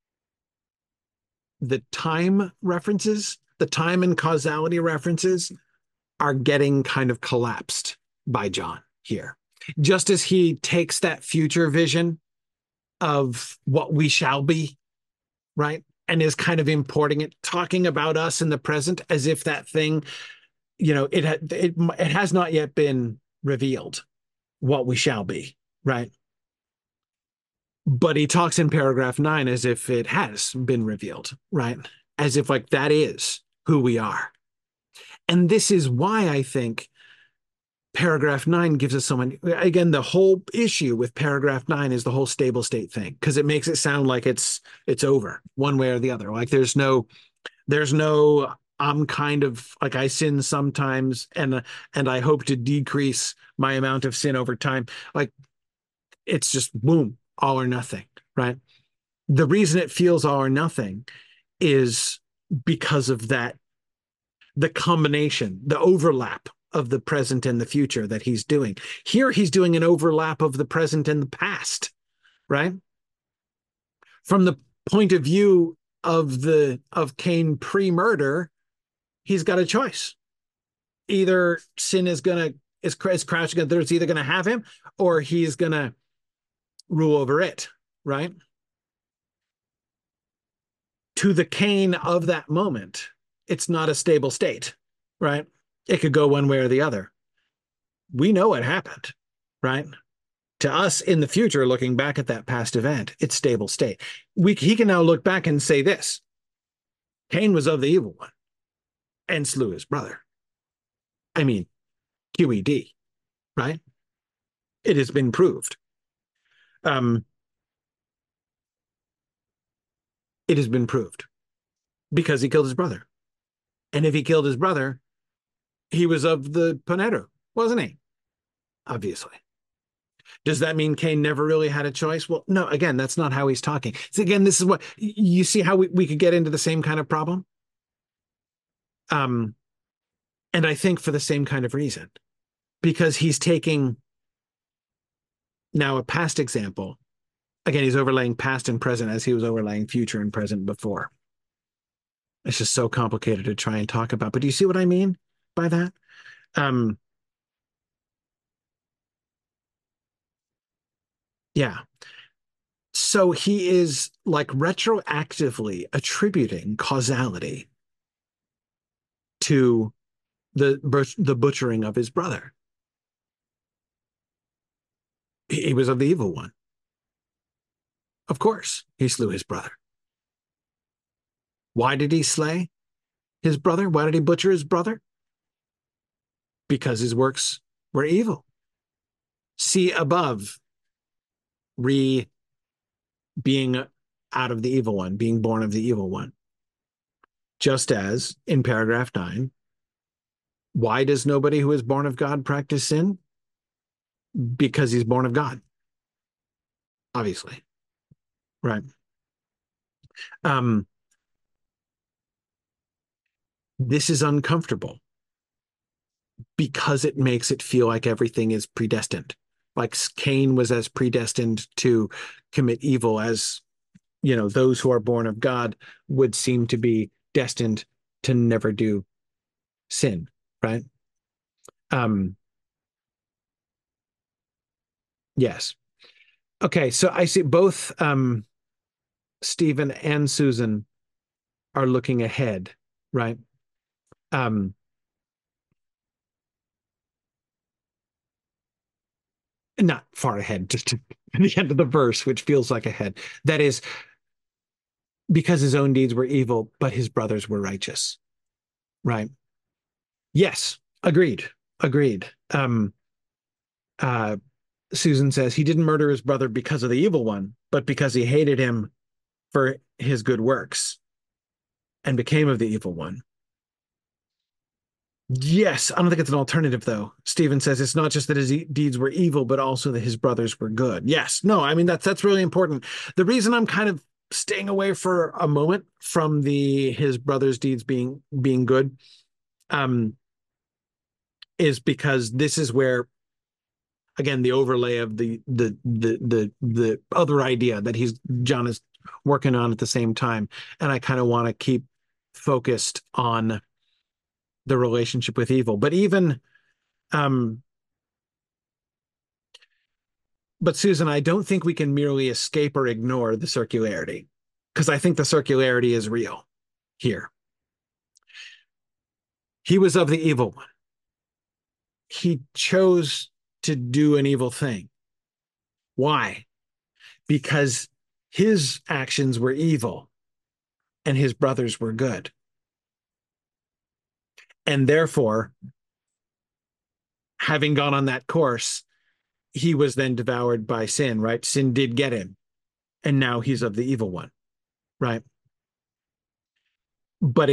the time and causality references are getting kind of collapsed by John here. Just as he takes that future vision of what we shall be, right? And is kind of importing it, talking about us in the present as if that thing, it has not yet been revealed what we shall be, right? But he talks in paragraph 9 as if it has been revealed, right? As if like that is who we are. And this is why I think paragraph 9 gives us someone, again, the whole issue with paragraph 9 is the whole stable state thing, because it makes it sound like it's over one way or the other. Like there's no I'm kind of like I sin sometimes and I hope to decrease my amount of sin over time. Like it's just boom, all or nothing, right? The reason it feels all or nothing is because of that, the combination, the overlap of the present and the future that he's doing. Here, he's doing an overlap of the present and the past, right? From the point of view of Cain pre-murder, he's got a choice. Either sin is crouching, it's either gonna have him or he's gonna rule over it, right? To the Cain of that moment, it's not a stable state, right? It could go one way or the other. We know what happened, right? To us in the future, looking back at that past event, it's stable state. He can now look back and say this: Cain was of the evil one and slew his brother. I mean, QED, right? It has been proved. Um, it has been proved because he killed his brother. And if he killed his brother, he was of the Paneru, wasn't he? Obviously. Does that mean Cain never really had a choice? Well, no, again, that's not how he's talking. So again, this is what you see how we could get into the same kind of problem. Um, and I think for the same kind of reason, because he's taking now a past example. Again, he's overlaying past and present as he was overlaying future and present before. It's just so complicated to try and talk about. But do you see what I mean by that? Um, yeah. So he is like retroactively attributing causality to the butchering of his brother. He was of the evil one. Of course, he slew his brother. Why did he slay his brother? Why did he butcher his brother? Because his works were evil. See above, re being out of the evil one, being born of the evil one. Just as in paragraph 9, why does nobody who is born of God practice sin? Because he's born of God, obviously. Right. Um, this is uncomfortable because it makes it feel like everything is predestined. Like Cain was as predestined to commit evil as, those who are born of God would seem to be destined to never do sin, right? Um, yes. Okay, so I see both Stephen and Susan are looking ahead, right? Um, Not far ahead, just to the end of the verse, which feels like ahead. That is because his own deeds were evil, but his brothers were righteous, right? Yes, agreed, agreed. Uh, Susan says he didn't murder his brother because of the evil one, but because he hated him for his good works and became of the evil one. Yes, I don't think it's an alternative though. Stephen says it's not just that his deeds were evil, but also that his brothers were good. Yes, no, I mean that's really important. The reason I'm kind of staying away for a moment from the his brothers' deeds being good, um, is because this is where, again, the overlay of the other idea that John is working on at the same time, and I kind of want to keep focused on the relationship with evil. Um, but Susan, I don't think we can merely escape or ignore the circularity because I think the circularity is real here. He was of the evil one. He chose to do an evil thing. Why? Because his actions were evil and his brothers were good. And therefore, having gone on that course, he was then devoured by sin, right? Sin did get him. And now he's of the evil one, right? But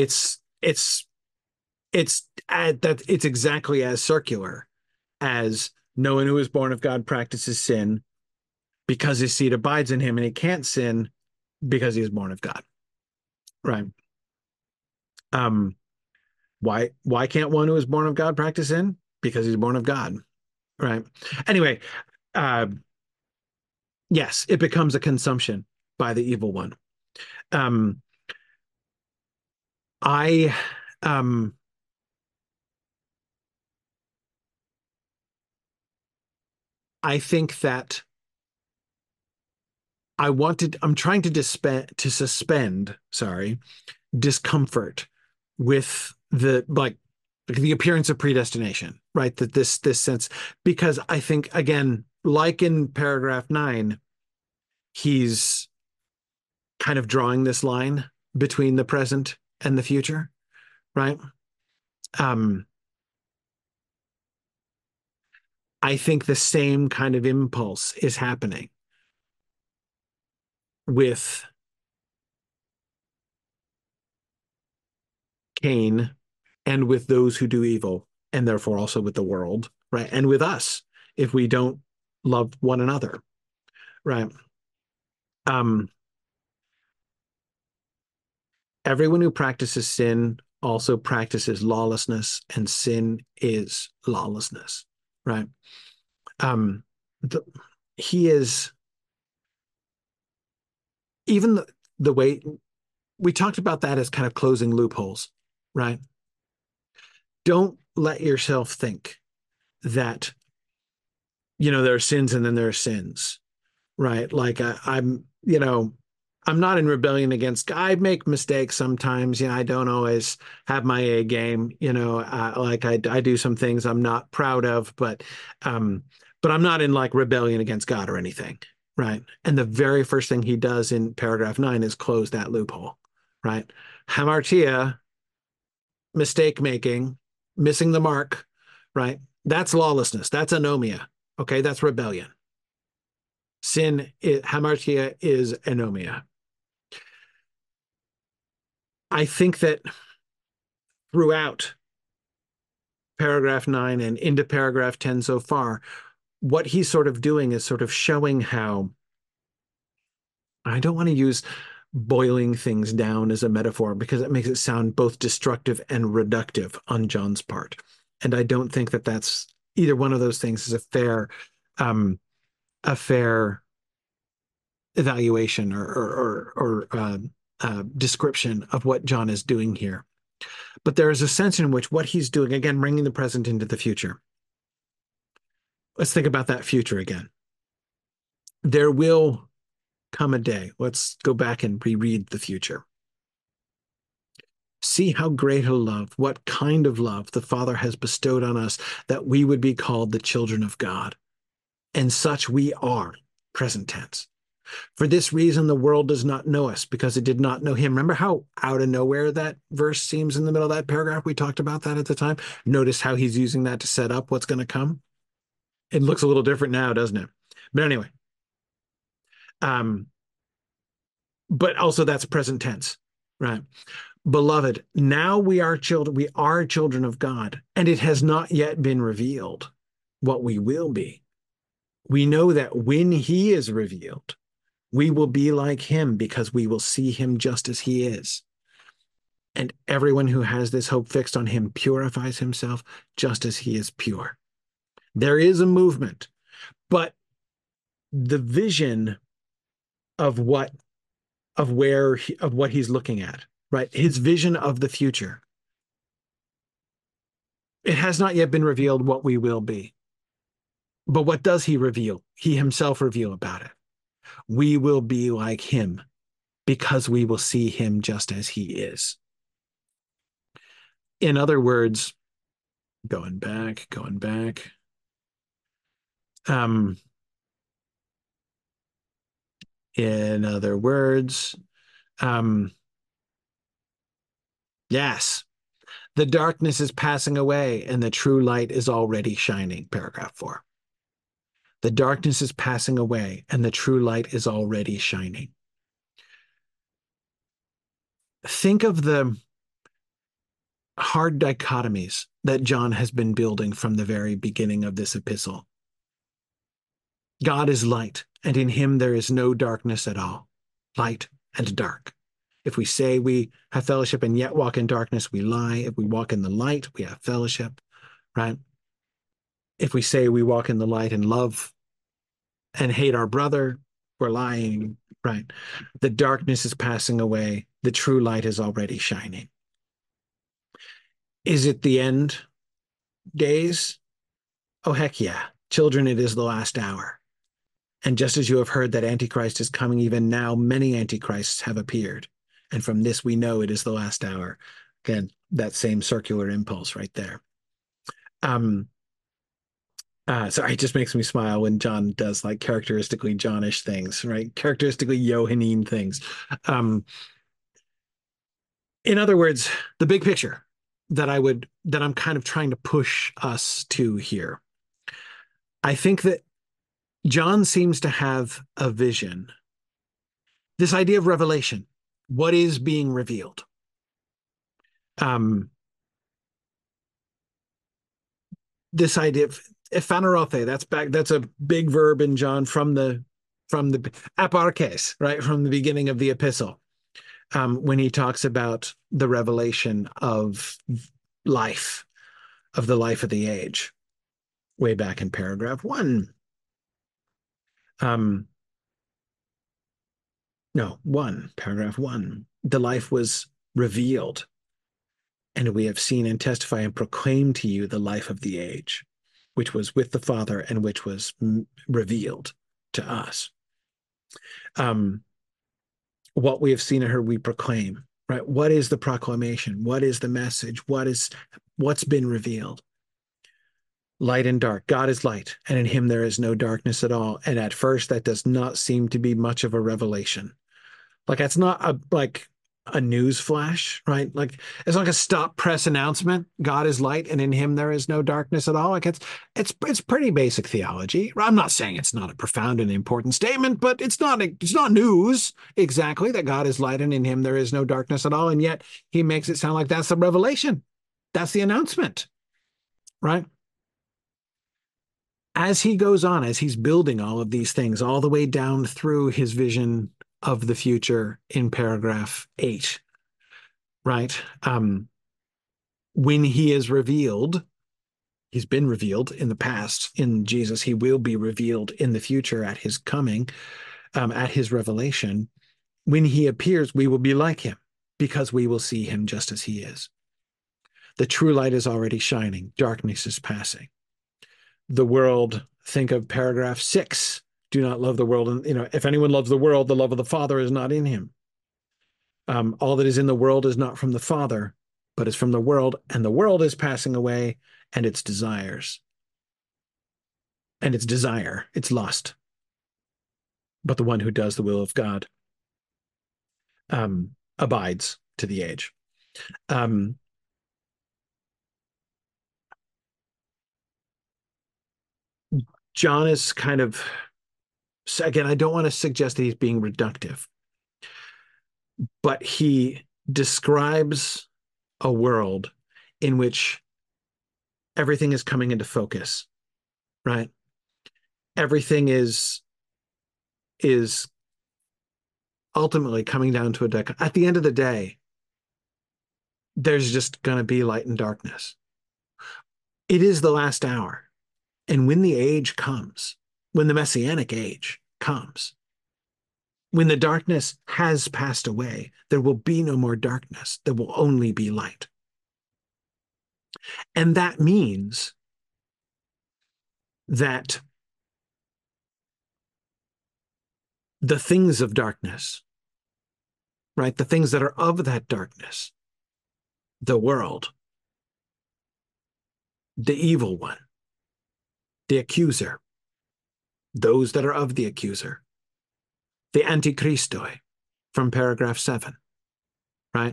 it's exactly as circular as no one who is born of God practices sin because his seed abides in him and he can't sin because he is born of God. Right. Um, why can't one who is born of God practice sin? Because he's born of God. Right. Anyway, uh, yes, it becomes a consumption by the evil one. Um, I um I think that I'm trying to suspend, sorry, discomfort with the appearance of predestination, right? That this sense, because I think again, like in paragraph 9, he's kind of drawing this line between the present and the future, right? Um, I think the same kind of impulse is happening with Cain and with those who do evil, and therefore also with the world, right? And with us if we don't love one another, right? Um, Everyone who practices sin also practices lawlessness, and sin is lawlessness, right? Um, the, he is even the way we talked about that as kind of closing loopholes, right? Don't let yourself think that, there are sins and then there are sins, right? Like I'm not in rebellion against God. I make mistakes sometimes. I don't always have my A game. Like I do some things I'm not proud of, um, but I'm not in like rebellion against God or anything, right? And the very first thing he does in paragraph 9 is close that loophole, right? Hamartia, mistake making, missing the mark, right? That's lawlessness. That's anomia. Okay, that's rebellion. Hamartia is anomia. I think that throughout paragraph 9 and into paragraph 10 so far, what he's sort of doing is sort of showing how I don't want to use boiling things down as a metaphor because it makes it sound both destructive and reductive on John's part. And I don't think that that's either one of those things is um, a fair evaluation or description of what John is doing here. But there is a sense in which what he's doing, again, bringing the present into the future. Let's think about that future again. There will come a day. Let's go back and reread the future. See how great a love, what kind of love the Father has bestowed on us that we would be called the children of God. And such we are, present tense. For this reason, the world does not know us because it did not know him. Remember how out of nowhere that verse seems in the middle of that paragraph? We talked about that at the time. Notice how he's using that to set up what's going to come. It looks a little different now, doesn't it? But anyway, um, but also that's present tense, right? Beloved, now we are children of God, and it has not yet been revealed what we will be. We know that when he is revealed, we will be like him because we will see him just as he is. And everyone who has this hope fixed on him purifies himself just as he is pure. There is a movement, but the vision of what he's looking at, right? His vision of the future. It has not yet been revealed what we will be. But what does he reveal? He himself reveal about it. We will be like him because we will see him just as he is. In other words, going back. Um, in other words, um, yes, the darkness is passing away and the true light is already shining. Paragraph 4. The darkness is passing away and the true light is already shining. Think of the hard dichotomies that John has been building from the very beginning of this epistle. God is light, and in him there is no darkness at all. Light and dark. If we say we have fellowship and yet walk in darkness, we lie. If we walk in the light, we have fellowship, right? If we say we walk in the light and love and hate our brother, we're lying, right? The darkness is passing away. The true light is already shining. Is it the end days? Oh, heck yeah. Children, it is the last hour. And just as you have heard that Antichrist is coming, even now many Antichrists have appeared. And from this we know it is the last hour. Again, that same circular impulse right there. Um, Sorry, it just makes me smile when John does like characteristically Johnish things, right? Characteristically Johannine things. Um, in other words, the big picture that I'm kind of trying to push us to here. I think that John seems to have a vision. This idea of revelation, what is being revealed? Um, this idea of ephanerothe, that's a big verb in John from the aparkes, right? From the beginning of the epistle. When he talks about the revelation of life, of the life of the age, way back in paragraph 1. Um, no, 1, paragraph 1. The life was revealed, and we have seen and testify and proclaim to you the life of the age, which was with the Father and which was revealed to us. What we have seen and heard, we proclaim, right? What is the proclamation? What is the message? What's been revealed? Light and dark. God is light, and in him there is no darkness at all. And at first, that does not seem to be much of a revelation. Like that's not a news flash, right? Like it's like a stop press announcement. God is light, and in him there is no darkness at all. Like it's pretty basic theology. I'm not saying it's not a profound and important statement, but it's not news exactly that God is light and in him there is no darkness at all. And yet he makes it sound like that's the revelation. That's the announcement, right? As he goes on, as he's building all of these things, all the way down through his vision of the future in paragraph 8, right? When he is revealed, he's been revealed in the past in Jesus. He will be revealed in the future at his coming, at his revelation. When he appears, we will be like him because we will see him just as he is. The true light is already shining. Darkness is passing. The world, think of paragraph 6. Do not love the world. And, if anyone loves the world, the love of the Father is not in him. All that is in the world is not from the Father, but is from the world, and the world is passing away, and its desires. And its desire, its lust. But the one who does the will of God abides to the age. John is kind of, again, I don't want to suggest that he's being reductive, but he describes a world in which everything is coming into focus, right? Everything is ultimately coming down to a deck. At the end of the day, there's just going to be light and darkness. It is the last hour. And when the age comes, when the messianic age comes, when the darkness has passed away, there will be no more darkness. There will only be light. And that means that the things of darkness, right? The things that are of that darkness, the world, the evil one, the accuser, those that are of the accuser, the antichristoi from paragraph 7, right?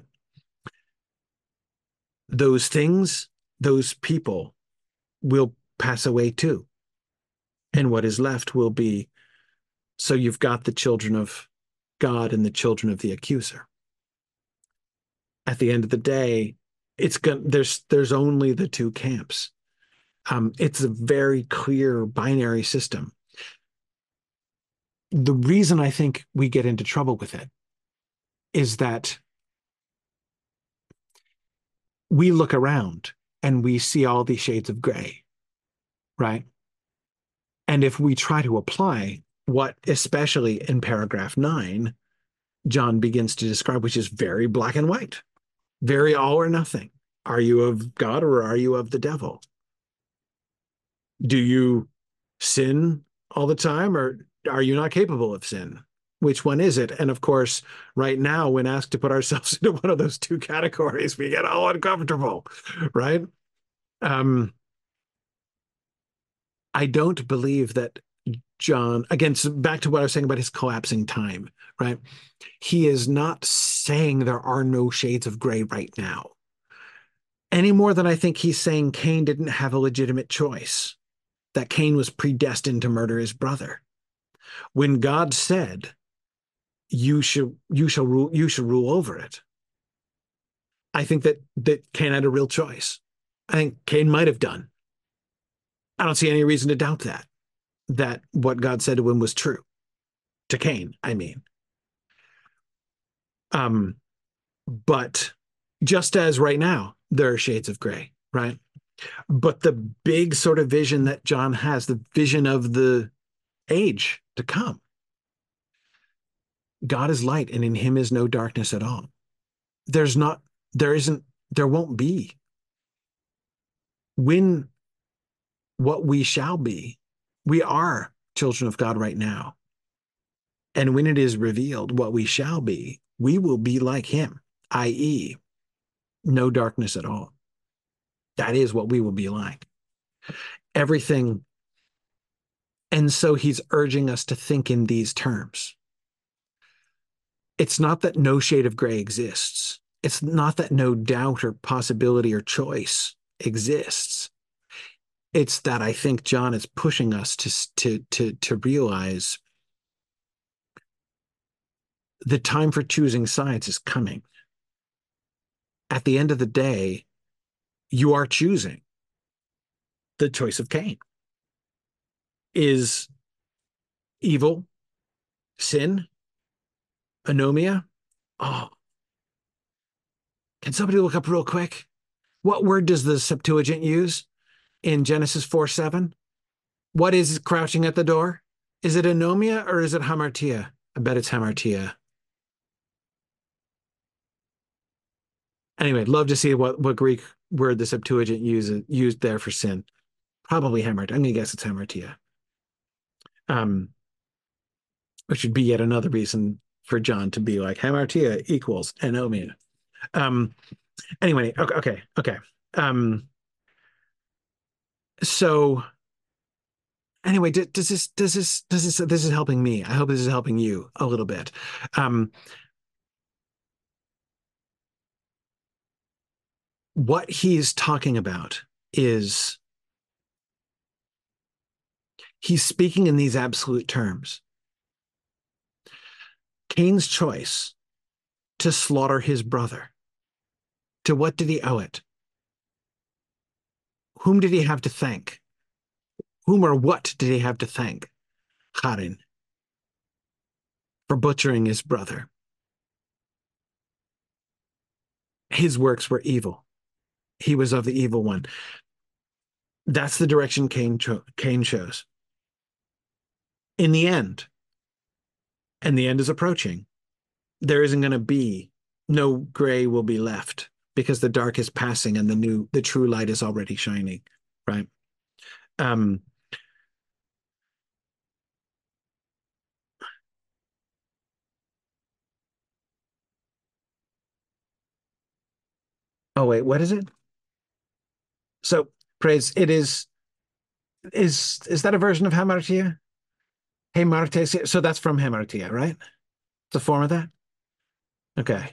Those things, those people will pass away too. And what is left will be, so you've got the children of God and the children of the accuser. At the end of the day, there's only the two camps. It's a very clear binary system. The reason I think we get into trouble with it is that we look around and we see all these shades of gray, right? And if we try to apply what, especially in paragraph 9, John begins to describe, which is very black and white, very all or nothing, Are you of God or are you of the devil? Do you sin all the time or are you not capable of sin? Which one is it? And of course, right now, when asked to put ourselves into one of those two categories, we get all uncomfortable, right? Um, I don't believe that John, again, so back to what I was saying about his collapsing time, right? He is not saying there are no shades of gray right now, any more than I think he's saying Cain didn't have a legitimate choice, that Cain was predestined to murder his brother. When God said, you shall rule over it, I think that Cain had a real choice. I think Cain might have done. I don't see any reason to doubt that what God said to him was true. To Cain, I mean. Um, but just as right now, there are shades of gray, right? But the big sort of vision that John has, the vision of the age to come, God is light and in him is no darkness at all. There's not, there isn't, there won't be. When what we shall be, we are children of God right now. And when it is revealed what we shall be, we will be like him, i.e., no darkness at all. That is what we will be like. Everything. And so he's urging us to think in these terms. It's not that no shade of gray exists. It's not that no doubt or possibility or choice exists. It's that I think John is pushing us to realize the time for choosing sides is coming. At the end of the day, you are choosing the choice of Cain. Is evil, sin, anomia? Oh, can somebody look up real quick? What word does the Septuagint use in Genesis 4:7? What is crouching at the door? Is it anomia or is it hamartia? I bet it's hamartia. Anyway, love to see what Greek word the Septuagint used there for sin. Probably hamartia. I'm gonna guess it's hamartia. Um, which would be yet another reason for John to be like hamartia equals anomia. Um, anyway, okay. So anyway, this is helping me. I hope this is helping you a little bit. Um, what he's talking about is he's speaking in these absolute terms. Cain's choice to slaughter his brother. To what did he owe it? Whom did he have to thank? Whom or what did he have to thank? Harin for butchering his brother. His works were evil. He was of the evil one. That's the direction Cain chose. In the end, and the end is approaching, there isn't going to be no gray will be left because the dark is passing and the true light is already shining, right? Um, oh wait, what is it? So praise it is that a version of hamartia? Hamartia. So that's from hamartia, right? It's a form of that. Okay,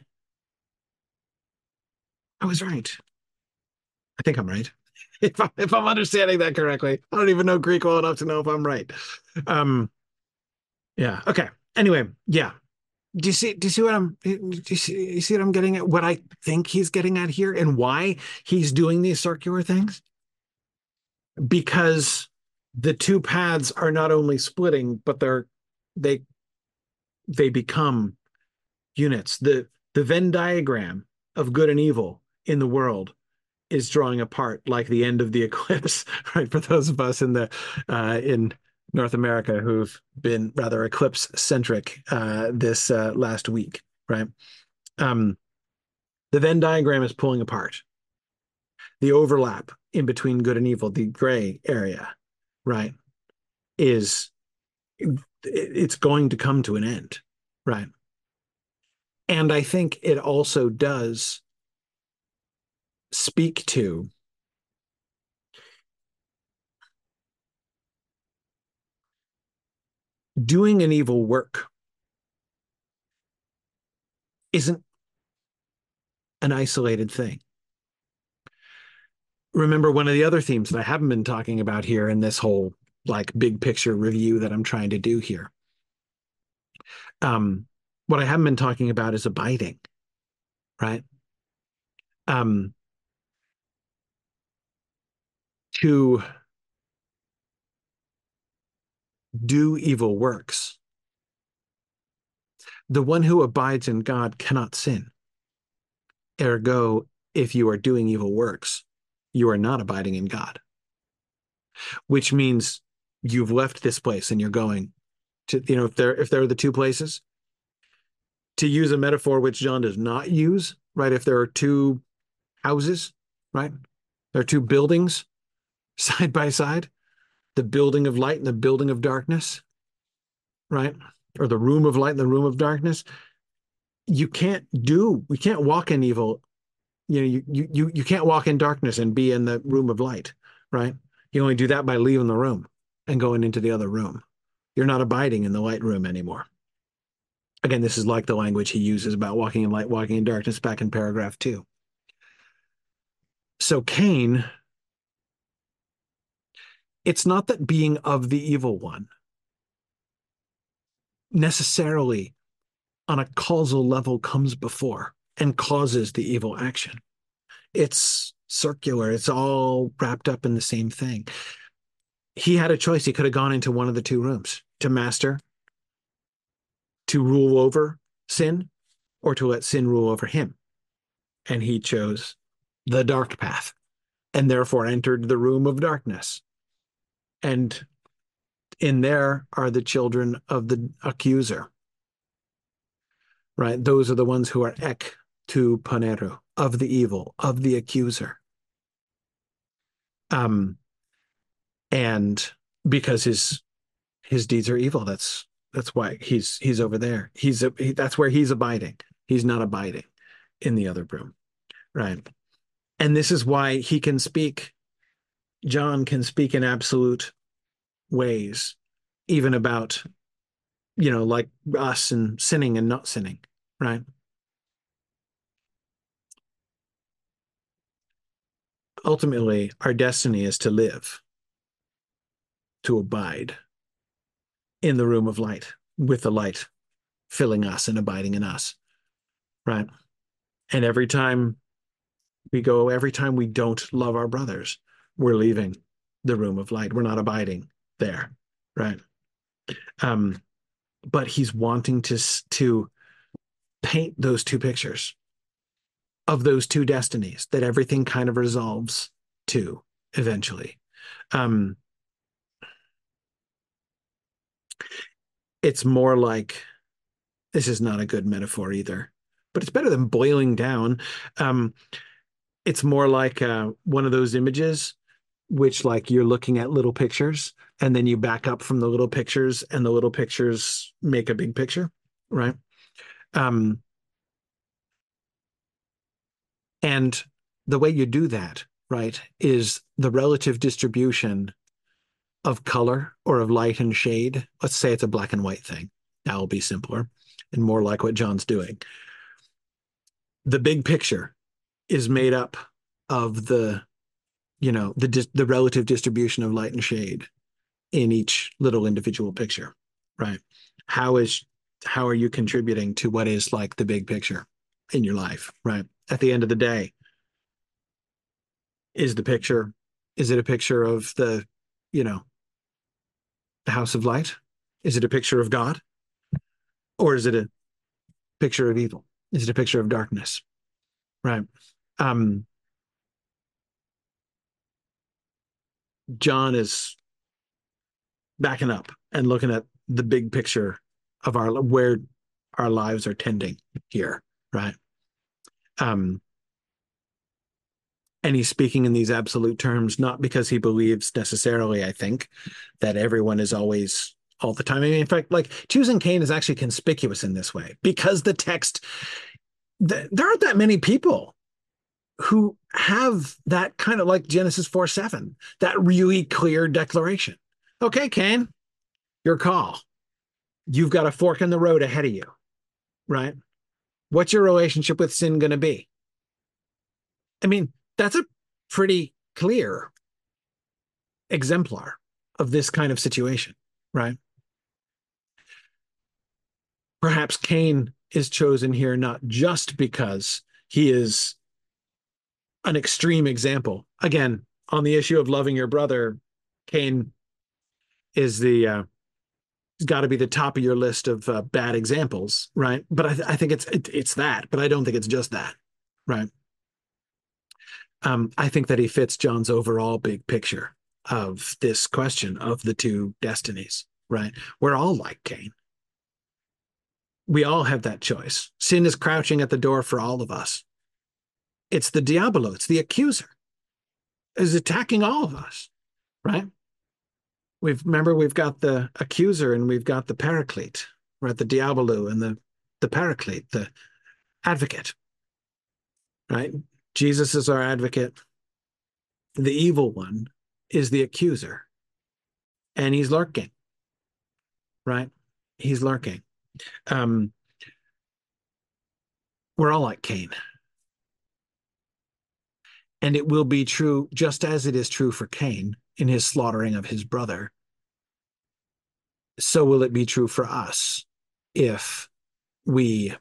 I was right. I think I'm right. If I'm understanding that correctly, I don't even know Greek well enough to know if I'm right. Um, yeah. Okay. Anyway, yeah. Do you see what I'm you see what I'm getting at? What I think he's getting at here and why he's doing these circular things? Because the two paths are not only splitting, but they they become units. The Venn diagram of good and evil in the world is drawing apart like the end of the eclipse, right? For those of us in North America who've been rather eclipse centric this last week, right? Um, the Venn diagram is pulling apart. the overlap in between good and evil, the gray area, right, is it's going to come to an end, right? And I think it also does speak to doing an evil work isn't an isolated thing. Remember, one of the other themes that I haven't been talking about here in this whole like big picture review that I'm trying to do here. What I haven't been talking about is abiding, right? Um, to do evil works, the one who abides in God cannot sin. Ergo, if you are doing evil works, you are not abiding in God, which means you've left this place and you're going to, if there are the two places, to use a metaphor which John does not use, right? If there are two houses, right? There are two buildings side by side, the building of light and the building of darkness, right? Or the room of light and the room of darkness. We can't walk in evil. You can't walk in darkness and be in the room of light, right? You only do that by leaving the room and going into the other room. You're not abiding in the light room anymore. Again, this is like the language he uses about walking in light, walking in darkness back in paragraph 2. So Cain, it's not that being of the evil one necessarily on a causal level comes before and causes the evil action. It's circular. It's all wrapped up in the same thing. He had a choice. He could have gone into one of the two rooms to master, to rule over sin, or to let sin rule over him. And he chose the dark path and therefore entered the room of darkness. And in there are the children of the accuser, right? Those are the ones who are ek to paneru, of the evil, of the accuser. And because his deeds are evil, that's why he's over there. That's where he's abiding. He's not abiding in the other room, right? And this is why he can speak. John can speak in absolute ways, even about, like us and sinning and not sinning, right? Ultimately, our destiny is to live, to abide in the room of light, with the light filling us and abiding in us, right? And every time we don't love our brothers, we're leaving the room of light. We're not abiding there, right? Um, but he's wanting to paint those two pictures of those two destinies that everything kind of resolves to eventually. Um, it's more like, this is not a good metaphor either, but it's better than boiling down. Um, it's more like one of those images which, like, you're looking at little pictures and then you back up from the little pictures and the little pictures make a big picture, right? Um, and the way you do that, right, is the relative distribution of color or of light and shade. Let's say it's a black and white thing. That will be simpler and more like what John's doing. The big picture is made up of the relative distribution of light and shade in each little individual picture, right? How is how are you contributing to what is like the big picture in your life, right? At the end of the day, is the picture is it a picture of you know, the house of light? Is it a picture of God? Or is it a picture of evil? Is it a picture of darkness? Right. Um, John is backing up and looking at the big picture of where our lives are tending here, right? Um, And he's speaking in these absolute terms, not because he believes necessarily, I think, that everyone is always all the time. I mean, in fact, like choosing Cain is actually conspicuous in this way because the text, there aren't that many people who have that kind of like Genesis 4:7, that really clear declaration. Okay, Cain, your call. You've got a fork in the road ahead of you, right? What's your relationship with sin going to be? I mean, that's a pretty clear exemplar of this kind of situation, right? Perhaps Cain is chosen here not just because he is an extreme example. Again, on the issue of loving your brother, Cain is he's got to be the top of your list of bad examples, right? But I think it's that, but I don't think it's just that, right? I think that he fits John's overall big picture of this question of the two destinies, right? We're all like Cain. We all have that choice. Sin is crouching at the door for all of us. It's the diabolo, it's the accuser, is attacking all of us, right? We've got the accuser and we've got the paraclete, right? The diabolo and the paraclete, the advocate, right? Jesus is our advocate. The evil one is the accuser, and he's lurking, right? He's lurking. We're all like Cain. And it will be true, just as it is true for Cain in his slaughtering of his brother, so will it be true for us if we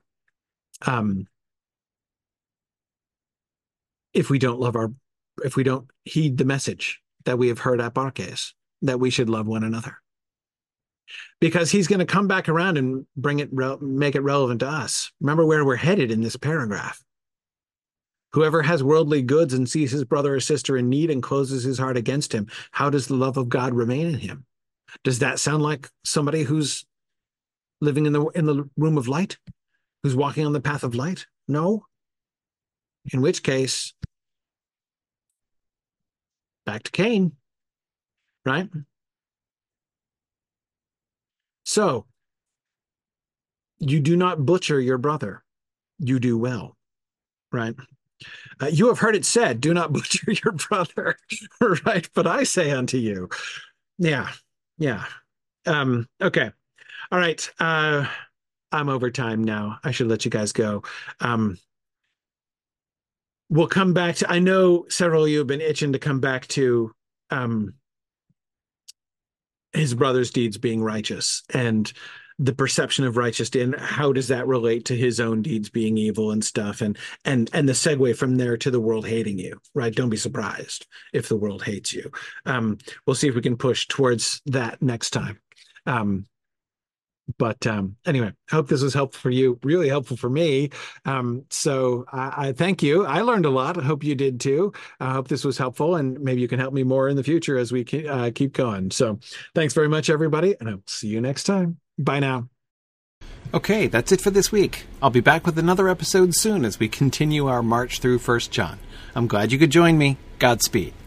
if we don't heed the message that we have heard at Barques, that we should love one another. Because he's going to come back around and make it relevant to us. Remember where we're headed in this paragraph. Whoever has worldly goods and sees his brother or sister in need and closes his heart against him, how does the love of God remain in him? Does that sound like somebody who's living in the room of light, who's walking on the path of light? No. In which case, back to Cain, right? So, you do not butcher your brother. You do well, right? You have heard it said, do not butcher your brother, right? But I say unto you, yeah. Okay. All right. I'm over time now. I should let you guys go. We'll come back to, I know several of you have been itching to come back to his brother's deeds being righteous and the perception of righteousness and how does that relate to his own deeds being evil and stuff, and the segue from there to the world hating you, right? Don't be surprised if the world hates you. We'll see if we can push towards that next time. But anyway, I hope this was helpful for you, really helpful for me. So I thank you. I learned a lot. I hope you did too. I hope this was helpful, and maybe you can help me more in the future as we keep going. So thanks very much, everybody, and I'll see you next time. Bye now. Okay, that's it for this week. I'll be back with another episode soon as we continue our march through 1 John. I'm glad you could join me. Godspeed.